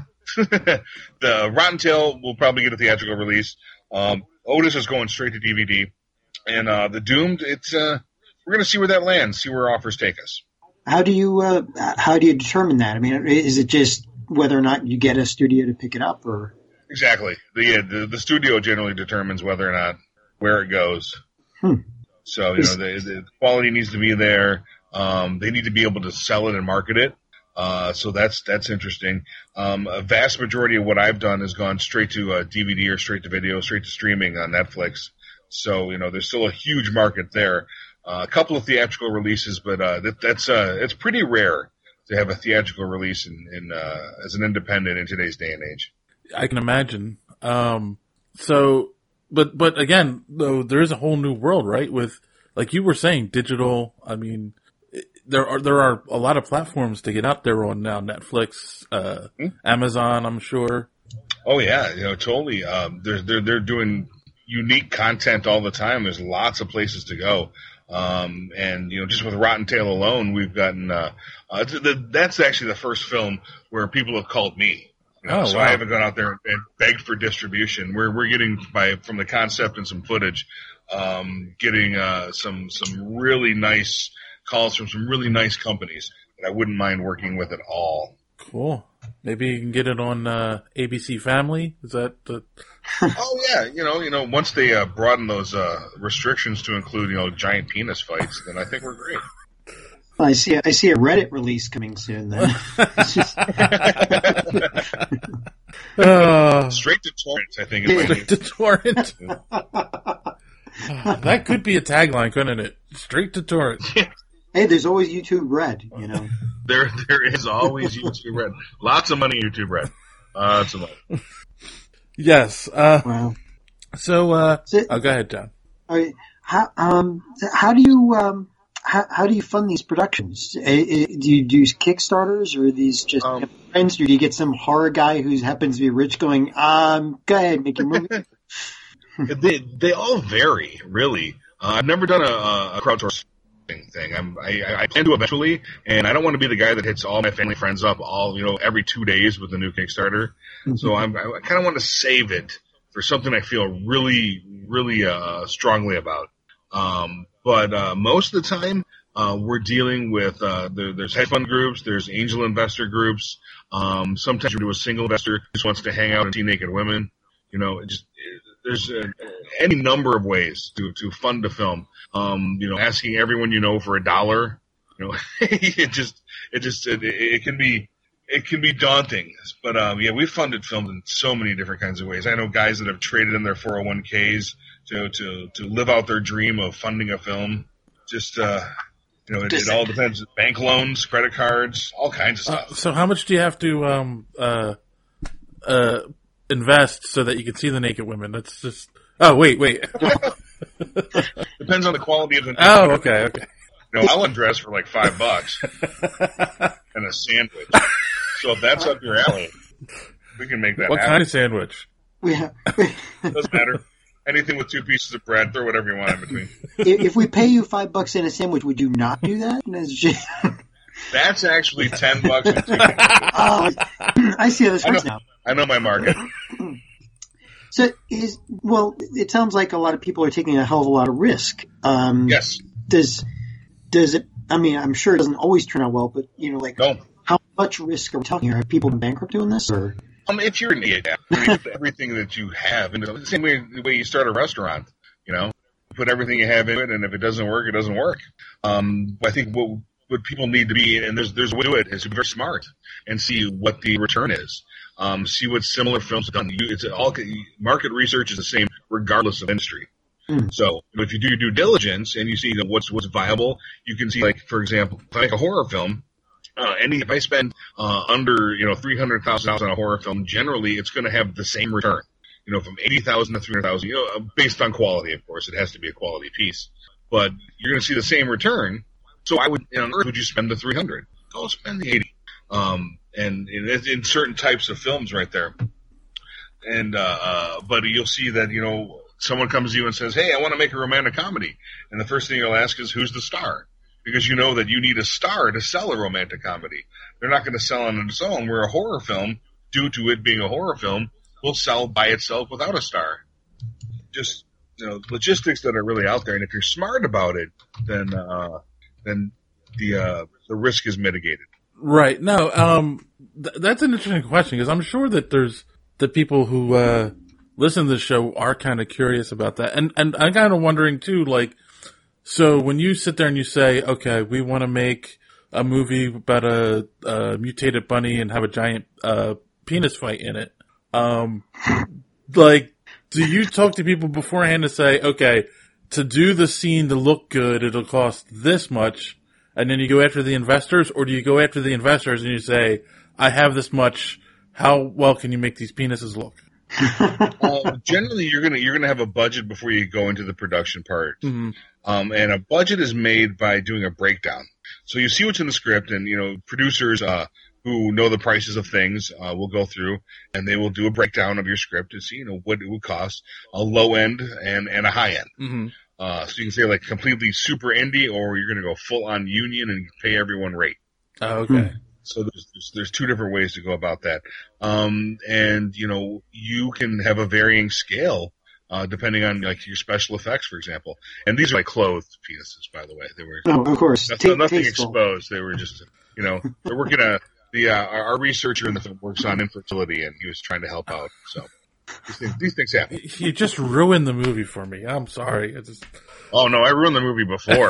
The Rotten Tail will probably get a theatrical release. Um, Otis is going straight to D V D. And uh, the Doomed, it's uh, we're going to see where that lands, see where offers take us. How do you, uh, how do you determine that? I mean, is it just whether or not you get a studio to pick it up or? Exactly. The, the the studio generally determines whether or not where it goes. Hmm. So, you know, the, the quality needs to be there. Um, they need to be able to sell it and market it. Uh, so that's, that's interesting. Um, a vast majority of what I've done has gone straight to uh, D V D or straight to video, straight to streaming on Netflix. So, you know, there's still a huge market there. Uh, a couple of theatrical releases, but, uh, that, that's, uh, it's pretty rare to have a theatrical release in, in, uh, as an independent in today's day and age. I can imagine. Um, so, but, but again, though, there is a whole new world, right? With, like you were saying, digital. I mean, it- there are, there are a lot of platforms to get out there on now. Netflix, uh, Hmm. Amazon, I'm sure. Oh yeah, you know, totally. Um, they're they're they're doing unique content all the time. There's lots of places to go, um, and you know, just with Rotten Tail alone, we've gotten. Uh, uh, the, that's actually the first film where people have called me. You know, Oh, so wow. I haven't gone out there and begged for distribution. We're we're getting by from the concept and some footage, um, getting uh, some some really nice calls from some really nice companies that I wouldn't mind working with at all. Cool. Maybe you can get it on, uh, A B C Family. Is that the, Oh yeah, you know, you know, once they uh, broaden those uh, restrictions to include, you know, giant penis fights, then I think we're great. I see, I see a Reddit release coming soon then. It's just- uh, Straight to torrents, I think. Is my straight to torrent? That could be a tagline, couldn't it? Straight to torrent. hey, there's always YouTube Red, you know. there, there is always YouTube Red. Lots of money YouTube Red. Lots of money. Yes. Uh, Wow. so, uh, So- oh, go ahead, John. All right. How, um, how do you, um, how, how do you fund these productions? Uh, uh, Do you do Kickstarters or are these just Um, friends? Or do you get some horror guy who happens to be rich going, um, go ahead, make your movie? they they all vary, really. Uh, I've never done a, a crowdsourcing thing. I'm, I, I plan to eventually, and I don't want to be the guy that hits all my family friends up all, you know, every two days with a new Kickstarter. Mm-hmm. So I'm, I kind of want to save it for something I feel really, really uh, strongly about. Um, but uh, most of the time, uh, we're dealing with uh, there, there's hedge fund groups, there's angel investor groups. Um, sometimes we do a single investor who just wants to hang out and see naked women. You know, it just it, there's uh, any number of ways to to fund a film. Um, you know, asking everyone you know for a dollar. You know, it just it just it, it can be. It can be daunting, but um, yeah, we've funded films in so many different kinds of ways. I know guys that have traded in their four oh one k's to to to live out their dream of funding a film. Just uh, you know, it, it all depends. Bank loans, credit cards, all kinds of stuff. Uh, so, how much do you have to um uh uh invest so that you can see the naked women? That's just. Oh, wait, wait. Depends on the quality of the. Oh, okay, okay. You know, I'll undress for like five bucks and a sandwich. So if that's up your alley, we can make that what happen. What kind of sandwich? Yeah. Doesn't matter. Anything with two pieces of bread, throw whatever you want in between. If we pay you five bucks in a sandwich, would you not do that? That's actually ten bucks and two pieces. Oh, I see how this works now. I know my market. So is well, it sounds like a lot of people are taking a hell of a lot of risk. Um, yes. Does does it? I mean, I'm sure it doesn't always turn out well, but you know, like. No. How much risk are we talking here? Have people been bankrupt doing this, or? Um, if you're an idiot, everything that you have, and the same way the way you start a restaurant, you know, put everything you have in it, and if it doesn't work, it doesn't work. Um, I think what what people need to be, and there's there's a way to do it, is to be very smart and see what the return is. Um, see what similar films have done. You, it's all market research is the same regardless of industry. Mm. So if you do your due diligence and you see that what's what's viable, you can see, like, for example, if I make a horror film. Uh, any if I spend uh, under you know three hundred thousand dollars on a horror film, generally it's going to have the same return. You know, from eighty thousand to three hundred thousand. You know, based on quality, of course, it has to be a quality piece. But you're going to see the same return. So I would, on Earth, would you spend the three hundred? Go spend the eighty. Um, and in, in certain types of films, right there. And uh, uh, but you'll see that you know someone comes to you and says, "Hey, I want to make a romantic comedy," and the first thing you'll ask is, "Who's the star?" Because you know that you need a star to sell a romantic comedy. They're not going to sell on its own, where a horror film, due to it being a horror film, will sell by itself without a star. Just, you know, logistics that are really out there. And if you're smart about it, then uh, then the uh, the risk is mitigated. Right. No, um, th- that's an interesting question, because I'm sure that there's the people who uh, listen to the show are kind of curious about that. And, and I'm kind of wondering, too, like, so when you sit there and you say, okay, we want to make a movie about a, a mutated bunny and have a giant uh, penis fight in it, um, like, do you talk to people beforehand to say, okay, to do the scene to look good, it'll cost this much, and then you go after the investors, or do you go after the investors and you say, I have this much, how well can you make these penises look? uh, generally, you're gonna you're gonna have a budget before you go into the production part, mm-hmm. um, and a budget is made by doing a breakdown. So you see what's in the script, and you know producers uh, who know the prices of things uh, will go through and they will do a breakdown of your script to see you know what it would cost, a low end and and a high end. Mm-hmm. Uh, so you can say like completely super indie, or you're gonna go full on union and pay everyone rate. Oh, okay. Mm-hmm. So there's, there's there's two different ways to go about that, um, and you know you can have a varying scale uh, depending on like your special effects, for example. And these are like clothed penises, by the way. They were oh, of course, nothing, T- nothing tasteful. exposed. They were just you know they're working a the uh, our, our researcher in the film works on infertility, and he was trying to help out. So these things, these things happen. You just ruined the movie for me. I'm sorry. I just... Oh no, I ruined the movie before.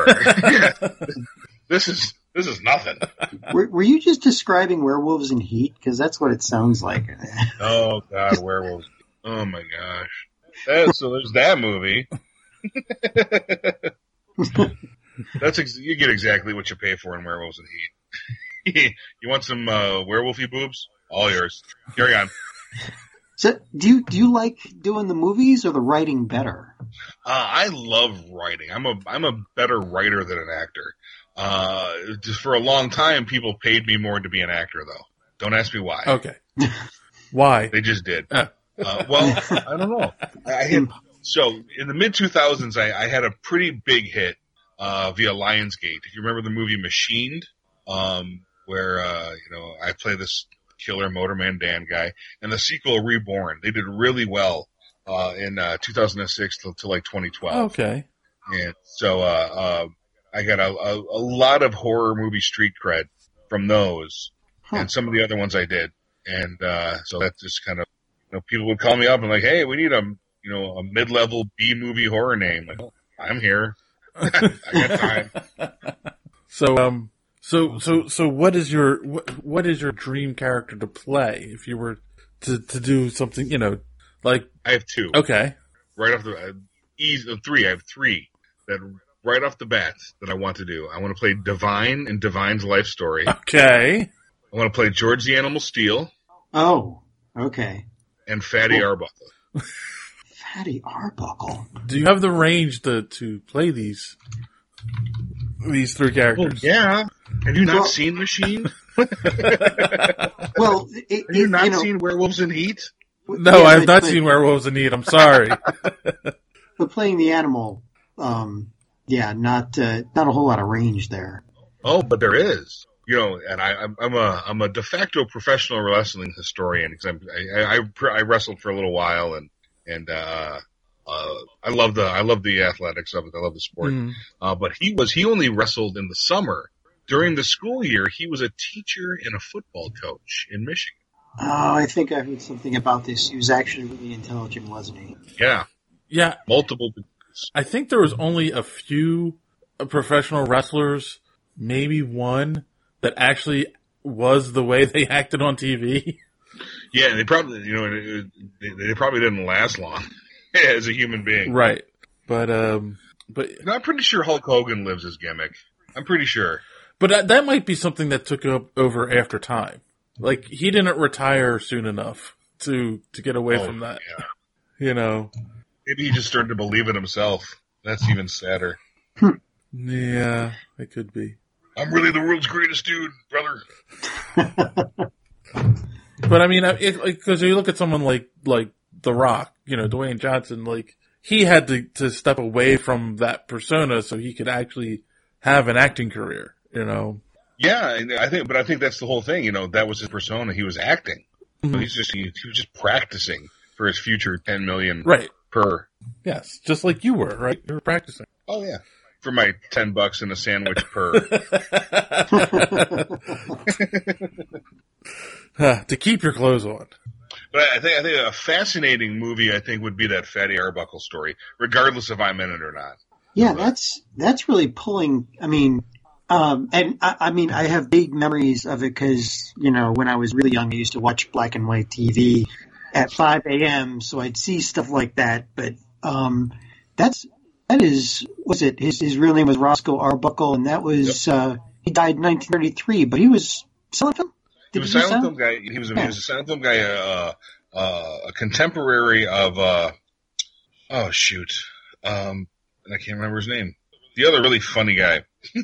This is. This is nothing. Were, were you just describing Werewolves in Heat? Because that's what it sounds like. Oh, God, Werewolves. Oh, my gosh. That, so there's that movie. That's ex- You get exactly what you pay for in Werewolves in Heat. You want some uh, werewolfy boobs? All yours. Carry on. So, do you do you like doing the movies or the writing better? Uh, I love writing. I'm a I'm a better writer than an actor. Uh, just for a long time, people paid me more to be an actor, though. Don't ask me why. Okay. Why? They just did. Uh, well, I don't know. I, I had So in the mid two thousands, I, I had a pretty big hit uh, via Lionsgate. If you remember the movie Machined, um, where uh, you know I play this killer Motorman Dan guy, and the sequel Reborn, they did really well uh, in uh, two thousand six to, to like twenty twelve. Okay. And so uh, uh, I got a, a, a lot of horror movie street cred from those, huh. and some of the other ones I did, and uh, so that just kind of, you know, people would call me up and like, hey, we need a you know a mid-level B movie horror name. Like, oh, I'm here. I got time. So um, so so so what is your what, what is your dream character to play if you were to to do something, you know, like I have two. Okay. Right off the uh, ease of three, I have three that right off the bat that I want to do. I want to play Divine in Divine's life story. Okay. I want to play George the Animal Steel. Oh, okay. And Fatty cool. Arbuckle. Fatty Arbuckle. Do you have the range to to play these these three characters? Oh, yeah. Have you not well, seen Machine? well, it, have you it, not you know, seen Werewolves in Heat? No, yeah, I have but, not but, seen Werewolves in Heat. I'm sorry. But playing the animal, um, yeah, not uh, not a whole lot of range there. Oh, but there is. You know, and I, I'm, I'm a I'm a de facto professional wrestling historian because I'm, I, I I wrestled for a little while and and uh, uh, I love the I love the athletics of it. I love the sport. Mm. Uh, but he was he only wrestled in the summer. During the school year, he was a teacher and a football coach in Michigan. Oh, I think I heard something about this. He was actually really intelligent, wasn't he? Yeah. Yeah. Multiple. I think there was only a few professional wrestlers, maybe one, that actually was the way they acted on T V. Yeah, they probably, you know, they, they probably didn't last long as a human being. Right. But, um, but. You know, I'm pretty sure Hulk Hogan lives his gimmick. I'm pretty sure. But that, that might be something that took up over after time. Like, he didn't retire soon enough to, to get away oh, from that. Yeah. You know. Maybe he just started to believe in himself. That's even sadder. Yeah, it could be. I'm really the world's greatest dude, brother. But I mean, it, like, cause you look at someone like, like The Rock, you know, Dwayne Johnson, like, he had to, to step away from that persona so he could actually have an acting career, you know. Yeah, I think, but I think that's the whole thing. You know, that was his persona. He was acting. Mm-hmm. So he's just he, he was just practicing for his future ten million right per. Yes, just like you were, right? You were practicing. Oh yeah, for my ten bucks and a sandwich per. uh, to keep your clothes on. But I think I think a fascinating movie I think would be that Fatty Arbuckle story, regardless if I'm in it or not. Yeah, but, that's that's really pulling. I mean. Um, and I, I mean, I have big memories of it because, you know, when I was really young, I used to watch black and white T V at five a.m. So I'd see stuff like that. But, um, that's, that is, was it, his, his real name was Roscoe Arbuckle, and that was, yep. uh, he died in nineteen thirty-three, but he was silent film? Did he was a silent film guy. He was a, yeah. he was a silent film guy, uh, uh, a contemporary of, uh, oh shoot. Um, and I can't remember his name. The other really funny guy.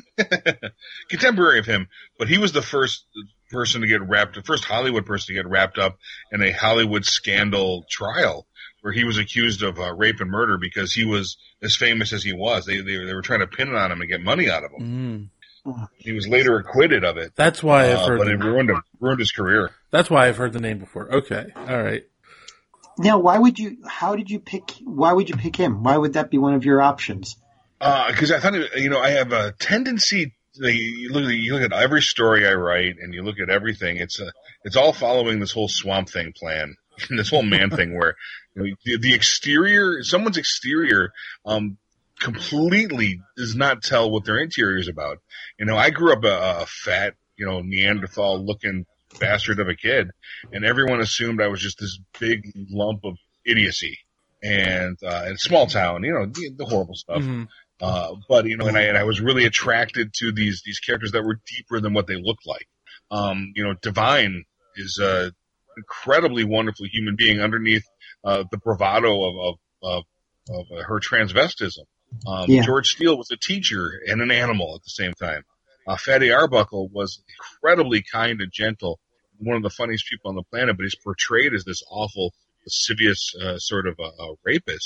Contemporary of him, but he was the first person to get wrapped, the first Hollywood person to get wrapped up in a Hollywood scandal trial where he was accused of uh, rape and murder because he was as famous as he was. They, they they were trying to pin it on him and get money out of him. Mm. He was later acquitted of it. That's why I've uh, heard. But the, it ruined him, ruined his career. That's why I've heard the name before. Okay, all right. Now, why would you? How did you pick? Why would you pick him? Why would that be one of your options? Because uh, I thought, you know, I have a tendency. Like, you look, you look at every story I write, and you look at everything. It's a, it's all following this whole Swamp Thing plan, this whole man thing, where you know, the, the exterior, someone's exterior, um, completely does not tell what their interior is about. You know, I grew up a, a fat, you know, Neanderthal-looking bastard of a kid, and everyone assumed I was just this big lump of idiocy, and uh, in small town, you know, the, the horrible stuff. Mm-hmm. Uh, but, you know, and I, and I was really attracted to these, these characters that were deeper than what they looked like. Um, you know, Divine is a incredibly wonderful human being underneath, uh, the bravado of, of, of, of uh, her transvestism. Um, yeah. George Steele was a teacher and an animal at the same time. Uh, Fatty Arbuckle was incredibly kind and gentle, one of the funniest people on the planet, but he's portrayed as this awful, lascivious, uh, sort of a, a rapist.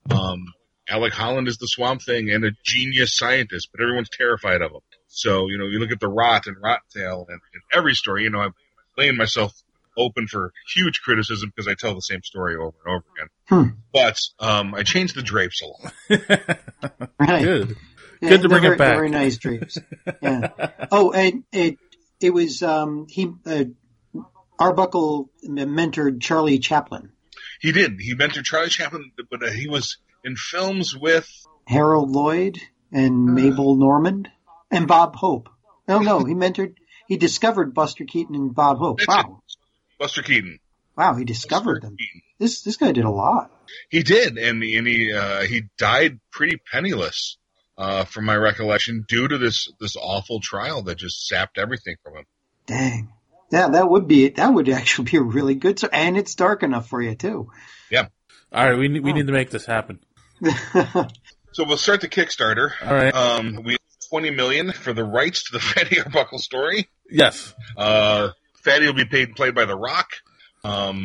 Um, Alec Holland is the Swamp Thing and a genius scientist, but everyone's terrified of him. So, you know, you look at The Rot and Rottentail and, and every story, you know, I'm laying myself open for huge criticism because I tell the same story over and over again. Hmm. But um, I changed the drapes a lot. Right. Good. Yeah, Good to bring very, it back. Very nice drapes. Yeah. Oh, and it it was um, he uh, Arbuckle mentored Charlie Chaplin. He did. He mentored Charlie Chaplin, but uh, he was in films with Harold Lloyd and Mabel Normand and Bob Hope. Oh no, he mentored. He discovered Buster Keaton and Bob Hope. Wow. Buster Keaton. Wow, he discovered Buster them. Keaton. This this guy did a lot. He did, and, and he uh, he died pretty penniless, uh, from my recollection, due to this this awful trial that just sapped everything from him. Dang. Yeah, that would be that would actually be a really good. So, and it's dark enough for you too. Yeah. All right, we need, we need to make this happen. So we'll start the Kickstarter. All right. Um, we have twenty million dollars for the rights to the Fatty Arbuckle story. Yes. Uh, Fatty will be paid played by The Rock. Um,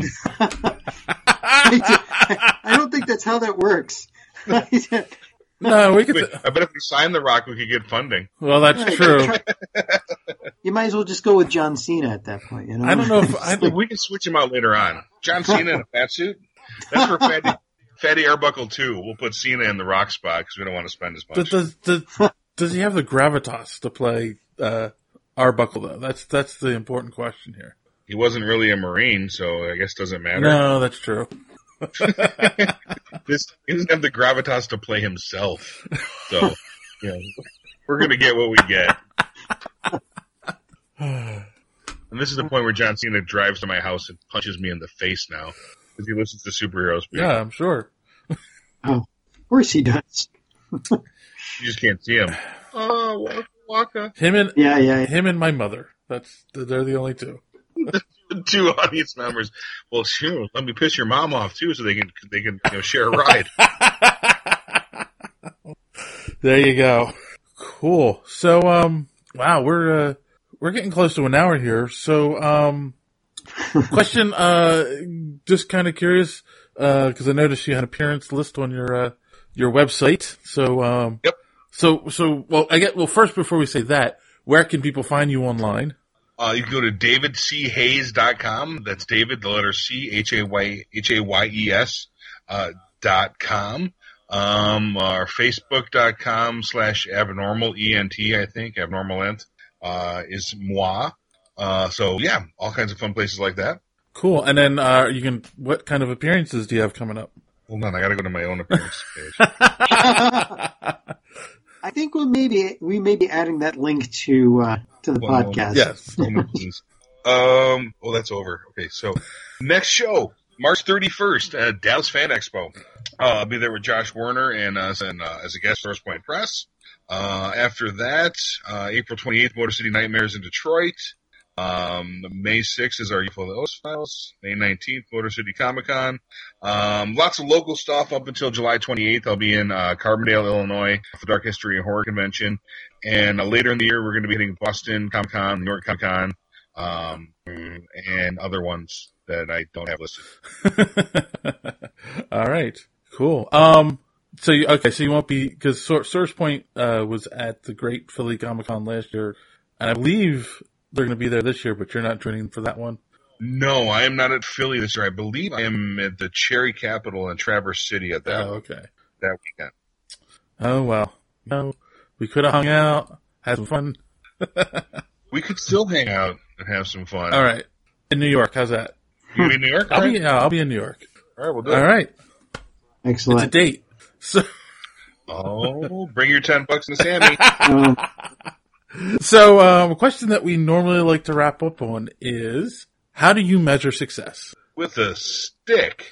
I don't think that's how that works. No, we could. wait, I bet if we sign The Rock, we could get funding. Well, that's Right, true. try- You might as well just go with John Cena at that point. You know, I don't know if I. We can switch him out later on. John Cena in a fat suit. That's for Fatty, Fatty Arbuckle two. We'll put Cena in the Rock spot because we don't want to spend as much. Does, does does he have the gravitas to play uh, Arbuckle though? That's that's the important question here. He wasn't really a Marine, so I guess it doesn't matter. No, that's true. This, he doesn't have the gravitas to play himself. So, you know, we're going to get what we get. And this is the point where John Cena drives to my house and punches me in the face now because he listens to superhero speak. Yeah, I'm sure. of course he does. You just can't see him. Oh, Waka Waka. Him and Yeah, yeah. him and my mother. That's they're the only two. Two audience members. Well, shoot, let me piss your mom off too, so they can they can you know, share a ride. There you go. Cool. So, um, wow, we're uh, we're getting close to an hour here. So, um, question, uh, just kind of curious, uh, because I noticed you had an appearance list on your uh, your website. So, um, Yep. So, so well, I get well. First, before we say that, where can people find you online? Uh, you can go to david c hayes dot com. That's David, the letter C, H A Y H A Y E S uh, dot com. Um, our Facebook dot com slash abnormal E N T, I think, abnormal ent, uh, is moi. Uh, so yeah, all kinds of fun places like that. Cool. And then, uh, you can. What kind of appearances do you have coming up? Hold on, I gotta go to my own appearance page. I think we may be we may be adding that link to uh, to the One podcast. Yes. moment, please. Um, oh, that's over. Okay, so next show, March thirty-first, uh, Dallas Fan Expo. Uh, I'll be there with Josh Werner and us and, uh, as a guest, Source Point Press. Uh, after that, uh, April twenty-eighth, Motor City Nightmares in Detroit. Um, May sixth is our U F O Files. May nineteenth, Motor City Comic Con. Um, lots of local stuff up until July twenty-eighth. I'll be in, uh, Carbondale, Illinois for Dark History and Horror Convention. And uh, later in the year, we're going to be hitting Boston Comic Con, New York Comic Con, um, and other ones that I don't have listed. All right. Cool. Um, so you, okay, so you won't be, cause Source Point, uh, was at the Great Philly Comic Con last year, and I believe they're going to be there this year, but you're not joining for that one. No, I am not at Philly this year. I believe I am at the Cherry Capital in Traverse City at that, Oh, okay. that weekend. Oh, well. No, we could have hung out, had some fun. We could still hang out and have some fun. All right. In New York, how's that? You in New York? I'll All be, right. yeah, I'll be in New York. All right, we'll do All it. right. It's a Excellent. date. So, Oh, bring your ten bucks to Sammy. Um, so, um, a question that we normally like to wrap up on is, how do you measure success? With a stick.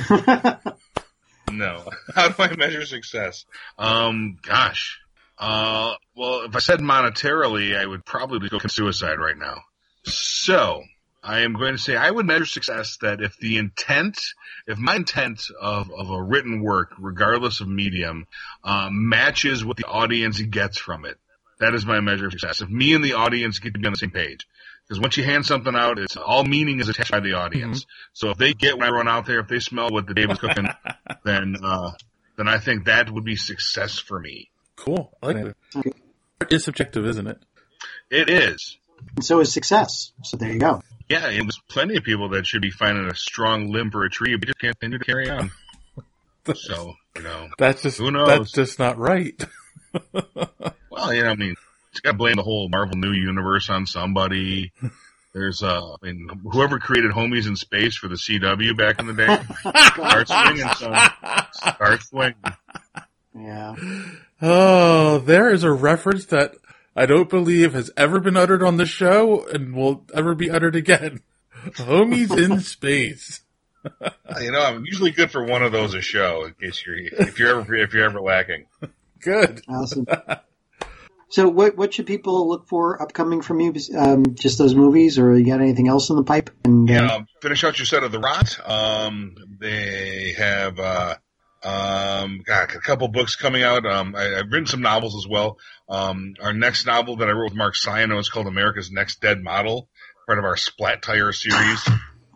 No. How do I measure success? Um, gosh. Uh, well, if I said monetarily, I would probably go commit suicide right now. So, I am going to say I would measure success that if the intent, if my intent of, of a written work, regardless of medium, um, matches what the audience gets from it, that is my measure of success. If me and the audience get to be on the same page. Because once you hand something out, it's all meaning is attached by the audience. Mm-hmm. So if they get what I run out there, if they smell what the Dave is cooking, then uh, then I think that would be success for me. Cool. I like it. Okay. It's subjective, isn't it? It is. And so is success. So there you go. Yeah, and there's plenty of people that should be finding a strong limb for a tree, but just can't continue to carry on. So, you know, That's just who knows? That's just not right. Well, you know, I mean, you got to blame the whole Marvel New Universe on somebody. There's, uh, I mean, whoever created Homies in Space for the C W back in the day, start swinging, son. Start swinging. Yeah. Oh, there is a reference that I don't believe has ever been uttered on the show and will ever be uttered again. Homies in Space. You know, I'm usually good for one of those a show in case you're if you're ever if you're ever lacking. Good. Awesome. So what what should people look for upcoming from you? Um, just those movies, or you got anything else in the pipe? And uh, Yeah, um, finish out your set of The Rot. Um, they have uh, um, got a couple books coming out. Um, I, I've written some novels as well. Um, our next novel that I wrote with Mark Siano is called America's Next Dead Model, part of our Splat Tire series.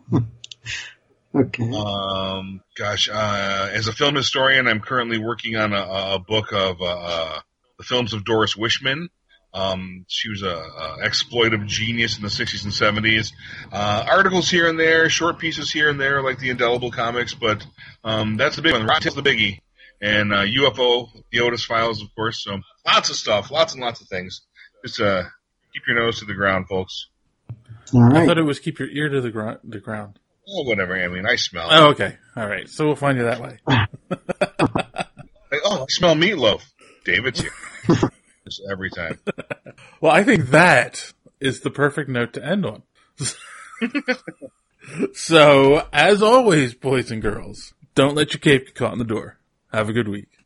okay. Um, gosh, uh, as a film historian, I'm currently working on a, a book of uh, the films of Doris Wishman. Um, she was a, a exploitive genius in the sixties and seventies. Uh, articles here and there, short pieces here and there, like the Indelible comics, but um, that's the big one. Rottentail's the biggie. And uh, U F O, the Otis Files, of course. So lots of stuff, lots and lots of things. Just uh, keep your nose to the ground, folks. All right. I thought it was keep your ear to the, gr- the ground. Oh, whatever. I mean, I smell. Oh, okay. All right. So we'll find you that way. Like, oh, I smell meatloaf. David's here. Just every time. Well, I think that is the perfect note to end on. So, as always, boys and girls, don't let your cape get caught in the door. Have a good week.